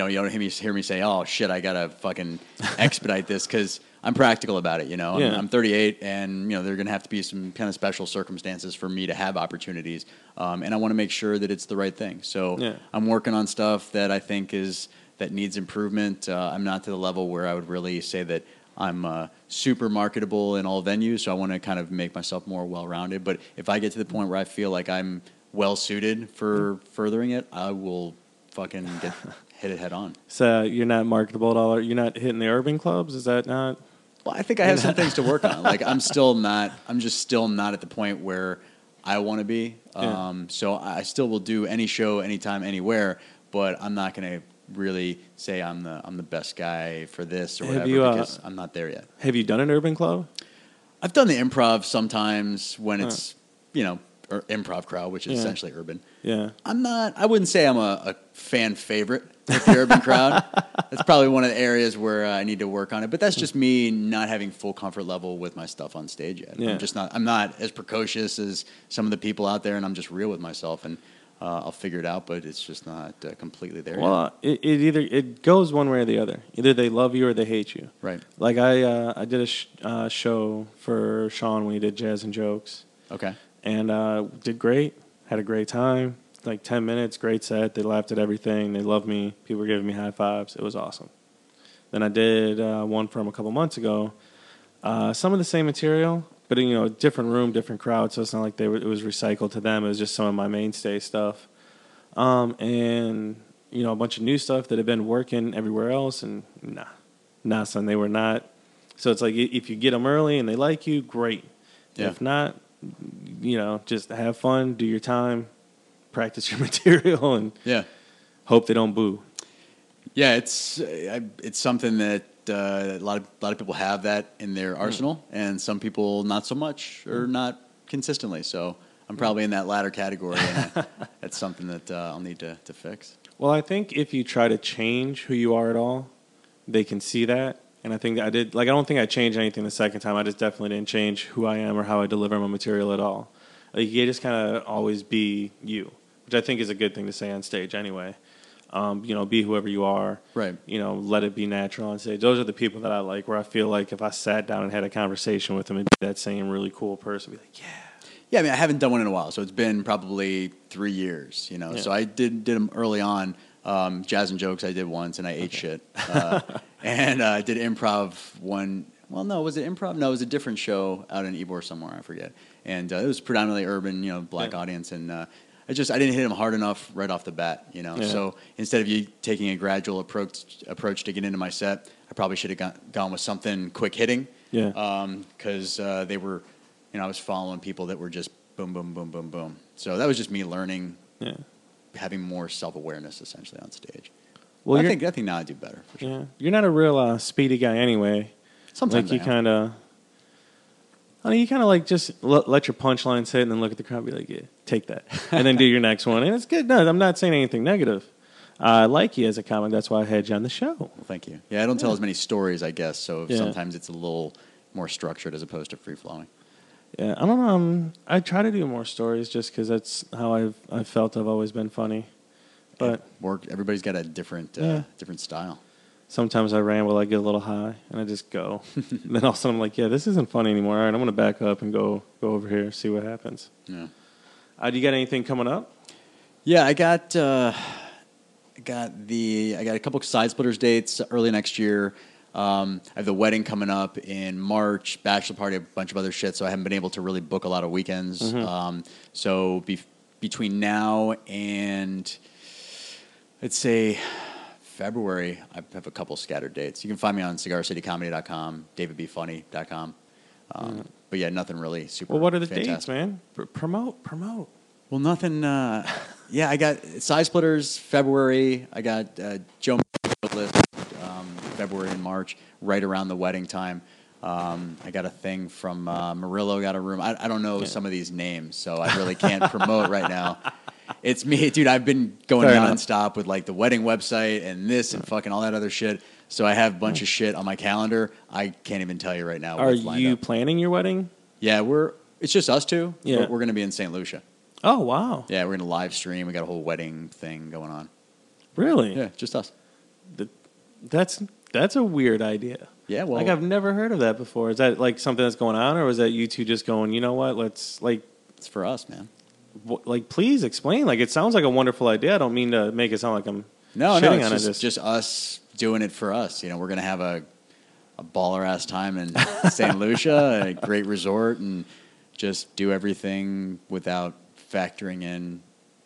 hear me say, oh shit, I gotta fucking expedite this, because I'm practical about it. I'm 38, and there are gonna have to be some kind of special circumstances for me to have opportunities, and I want to make sure that it's the right thing. So Yeah. I'm working on stuff that I think that needs improvement. I'm not to the level where I would really say that I'm super marketable in all venues, so I want to kind of make myself more well-rounded. But if I get to the point where I feel like I'm well-suited for furthering it, I will fucking hit it head on. So you're not marketable at all. You're not hitting the urban clubs. Is that not? Well, I think I have some things to work on. Like I'm just still not at the point where I want to be. Yeah. So I still will do any show, anytime, anywhere, but I'm not going to really say I'm the best guy for this or Have whatever, you, because I'm not there yet. Have you done an urban club? I've done the improv sometimes when it's, or improv crowd, which is Yeah. essentially urban. Yeah. I wouldn't say I'm a fan favorite with the urban crowd. That's probably one of the areas where I need to work on it. But that's just me not having full comfort level with my stuff on stage yet. Yeah. I'm not as precocious as some of the people out there, and I'm just real with myself, and I'll figure it out, but it's just not completely there yet. Well, it goes one way or the other. Either they love you or they hate you. Right. Like I did a show for Sean when he did Jazz and Jokes, Okay. and did great. Had a great time. Like 10 minutes, great set. They laughed at everything. They loved me. People were giving me high fives. It was awesome. Then I did one from a couple months ago. Some of the same material, but different room, different crowd. So it's not like it was recycled to them. It was just some of my mainstay stuff, and a bunch of new stuff that had been working everywhere else. And nah, son, they were not. So it's like if you get them early and they like you, great. Yeah. If not, just have fun, do your time, practice your material, and Yeah. hope they don't boo. Yeah, it's something that a lot of people have that in their arsenal, and some people not so much, or not consistently. So I'm probably in that latter category, and that's something that I'll need to fix. Well, I think if you try to change who you are at all, they can see that. And I think that I did. Like, I don't think I changed anything the second time. I just definitely didn't change who I am or how I deliver my material at all. Like, you just kind of always be you, which I think is a good thing to say on stage anyway. Be whoever you are. Right. Let it be natural on stage. Those are the people that I like, where I feel like if I sat down and had a conversation with them, it'd be that same really cool person. Be like, yeah. Yeah, I mean, I haven't done one in a while, so it's been probably 3 years. Yeah. So I did them early on. Jazz and Jokes I did once, and I ate shit. And I did improv one. Well, no, was it improv? No, it was a different show out in Ybor somewhere. I forget. And it was predominantly urban, black audience, and I didn't hit them hard enough right off the bat. Yeah. So instead of you taking a gradual approach to get into my set, I probably should have gone with something quick hitting. Yeah. Because they were, I was following people that were just boom, boom, boom, boom, boom. So that was just me learning. Yeah. Having more self-awareness essentially on stage. Well, I think now I do better. For sure. Yeah. You're not a real speedy guy anyway. Sometimes like you kind of, like just let your punchlines hit and then look at the crowd and be like, yeah, take that. And then do your next one. And it's good. No, I'm not saying anything negative. I like you as a comic. That's why I had you on the show. Well, thank you. Yeah, I don't tell as many stories, I guess. So Yeah. sometimes it's a little more structured as opposed to free-flowing. Yeah, I don't know. I try to do more stories just because that's how I've felt I've always been funny. but everybody's got a different Yeah. different style. sometimes I ramble, I get a little high, and I just go. Then all of a sudden I'm like, yeah, this isn't funny anymore. All right, I'm going to back up and go over here, see what happens. Yeah. Do you got anything coming up? Yeah, I got a couple Side Splitters dates early next year. I have the wedding coming up in March, bachelor party, a bunch of other shit. So I haven't been able to really book a lot of weekends. So between now and let's say February, I have a couple scattered dates. You can find me on cigarcitycomedy.com, davidbfunny.com. But yeah, nothing really super. Well, what are the fantastic. dates, man? Promote. Well, nothing. Yeah, I got Side Splitters February. I got Joe list February and March, right around the wedding time. I got a thing from Murillo. Got a room. I don't know some of these names, so I really can't promote right now. It's me, dude. I've been going Fair enough. nonstop with like the wedding website and this and fucking all that other shit. So I have a bunch of shit on my calendar. I can't even tell you right now. Are what's lined you up. planning your wedding? Yeah, it's just us two. Yeah. We're going to be in St. Lucia. Oh, wow. Yeah, we're going to live stream. We got a whole wedding thing going on. Really? Yeah, just us. That's a weird idea. Yeah, well, Like, I've never heard of that before. Is that like something that's going on, or was that you two just going, you know what, let's like, it's for us, man. please explain. Like, it sounds like a wonderful idea. I don't mean to make it sound like I'm No, shitting on it's it. just us doing it for us. You know, we're going to have a baller ass time in St. Lucia, a great resort, and just do everything without factoring in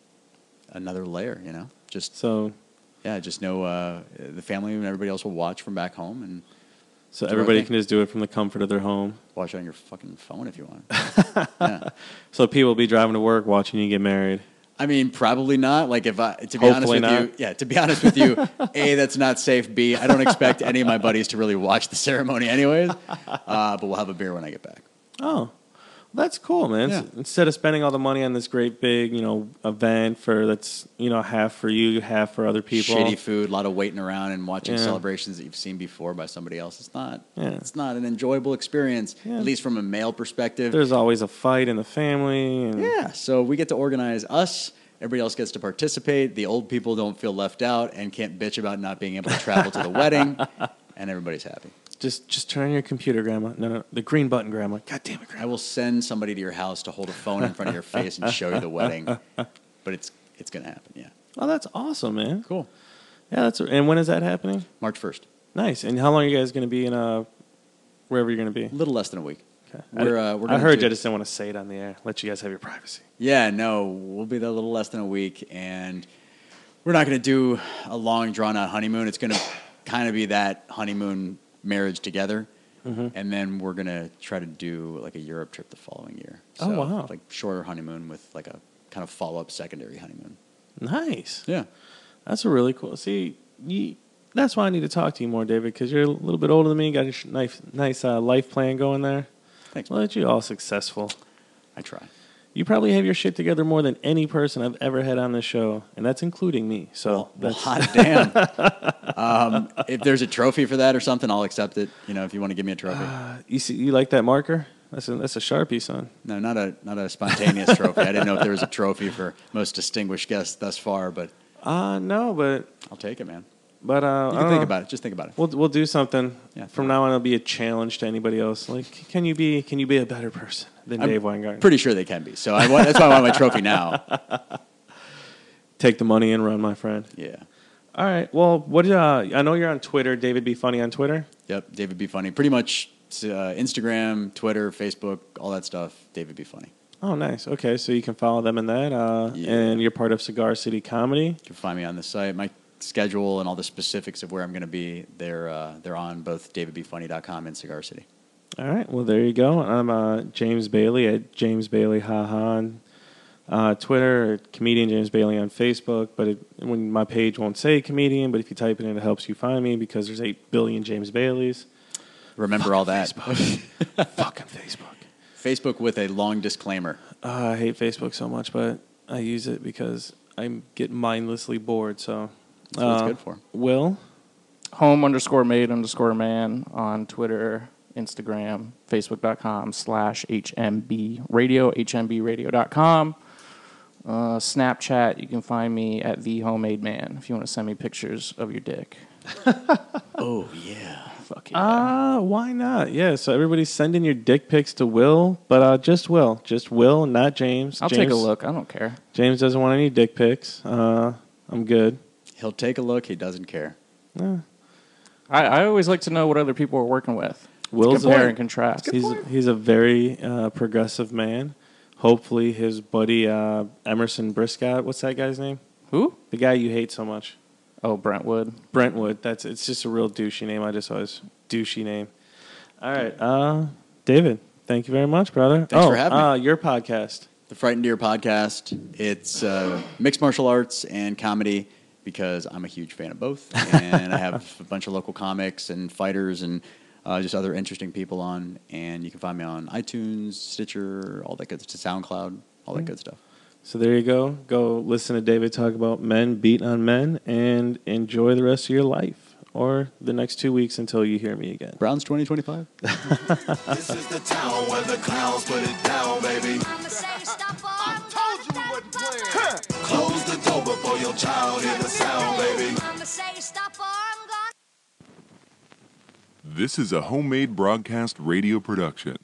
another layer. You know, just So just know the family and everybody else will watch from back home and So Do our everybody thing. can just do it from the comfort of their home. watch it on your fucking phone if you want. Yeah. So people will be driving to work watching you get married. I mean, probably not. Like, to be honest Hopefully with you, not. yeah. To be honest with you, A, that's not safe. B, I don't expect any of my buddies to really watch the ceremony, anyways. But we'll have a beer when I get back. Oh, that's cool, man. Yeah. Instead of spending all the money on this great big, event that's, half for you, half for other people. Shitty food, a lot of waiting around and watching Yeah. celebrations that you've seen before by somebody else. It's not. Yeah. It's not an enjoyable experience, Yeah. at least from a male perspective. There's always a fight in the family. And Yeah, so we get to organize us. Everybody else gets to participate. The old people don't feel left out and can't bitch about not being able to travel to the wedding, and everybody's happy. Just turn on your computer, Grandma. No, the green button, Grandma. God damn it, I Grandma. will send somebody to your house to hold a phone in front of your face and show you the wedding, but it's going to happen. Yeah, Oh, that's awesome, man. cool. Yeah, and when is that happening? March 1st, Nice. And how long are you guys going to be in wherever you're going to be? a little less than a week. Okay. We're I gonna heard do- you. I just didn't want to say it on the air. Let you guys have your privacy. Yeah, no, we'll be there a little less than a week, and we're not going to do a long, drawn-out honeymoon. It's going to kind of be that honeymoon marriage together, and then we're going to try to do like a Europe trip the following year. Oh, wow. Like shorter honeymoon with like a kind of follow-up secondary honeymoon. Nice. Yeah. That's a really cool. See, that's why I need to talk to you more, David, because you're a little bit older than me. Got a nice life plan going there. Thanks. Well, that you all successful. I try. You probably have your shit together more than any person I've ever had on this show, and that's including me. So Well, that's hot damn. If there's a trophy for that or something, I'll accept it. If you want to give me a trophy. you like that marker? That's a Sharpie, son. No, not a spontaneous trophy. I didn't know if there was a trophy for most distinguished guest thus far, but No, but I'll take it, man. I You don't can think know. about it. Just think about it. We'll do something. Yeah. From now on, it'll be a challenge to anybody else. Like, can you be a better person than I'm Dave Weingarten? Pretty sure they can be. So that's why I want my trophy now. Take the money and run, my friend. Yeah. All right. Well, I know you're on Twitter. David B. Funny on Twitter. Yep. David B. Funny. Pretty much Instagram, Twitter, Facebook, all that stuff. David B. Funny. Oh, nice. Okay, so you can follow them in that. Yeah. And you're part of Cigar City Comedy. You can find me on the site. My schedule and all the specifics of where I'm going to be, they're on both davidbfunny.com and Cigar City. All right. Well, there you go. I'm James Bailey at James Bailey Haha on Twitter, comedian James Bailey on Facebook. But when my page won't say comedian, but if you type it in, it helps you find me because there's 8 billion James Baileys. Remember all that. Fucking Facebook. Facebook with a long disclaimer. I hate Facebook so much, but I use it because I get mindlessly bored. So That's what it's good for. Will? home_made_man on Twitter, Instagram, Facebook.com/HMB Radio, HMBradio.com. Snapchat, you can find me at the Homemade Man if you want to send me pictures of your dick. Oh yeah. Fuck yeah. Why not? Yeah, so everybody's sending your dick pics to Will, but just Will, not James. I'll take a look. I don't care. James doesn't want any dick pics. I'm good. He'll take a look. He doesn't care. I always like to know what other people are working with. Will's Compare and contrast. He's a very progressive man. Hopefully his buddy Emerson Briscott, what's that guy's name? Who? The guy you hate so much. Oh, Brentwood. Brentwood. It's just a real douchey name. I just always douchey name. All right, David. Thank you very much, brother. Thanks for having me. Your podcast, The Frightened Deer podcast. It's mixed martial arts and comedy because I'm a huge fan of both, and I have a bunch of local comics and fighters and just other interesting people on. And you can find me on iTunes, Stitcher, all that good stuff, SoundCloud, all that good stuff. So there you go. Go listen to David talk about men beat on men and enjoy the rest of your life or the next 2 weeks until you hear me again. Browns 2025. This is the town where the clowns put it down, baby. I told you what playing. Close the door before your child hear the sound, baby. This is a Homemade Broadcast Radio production.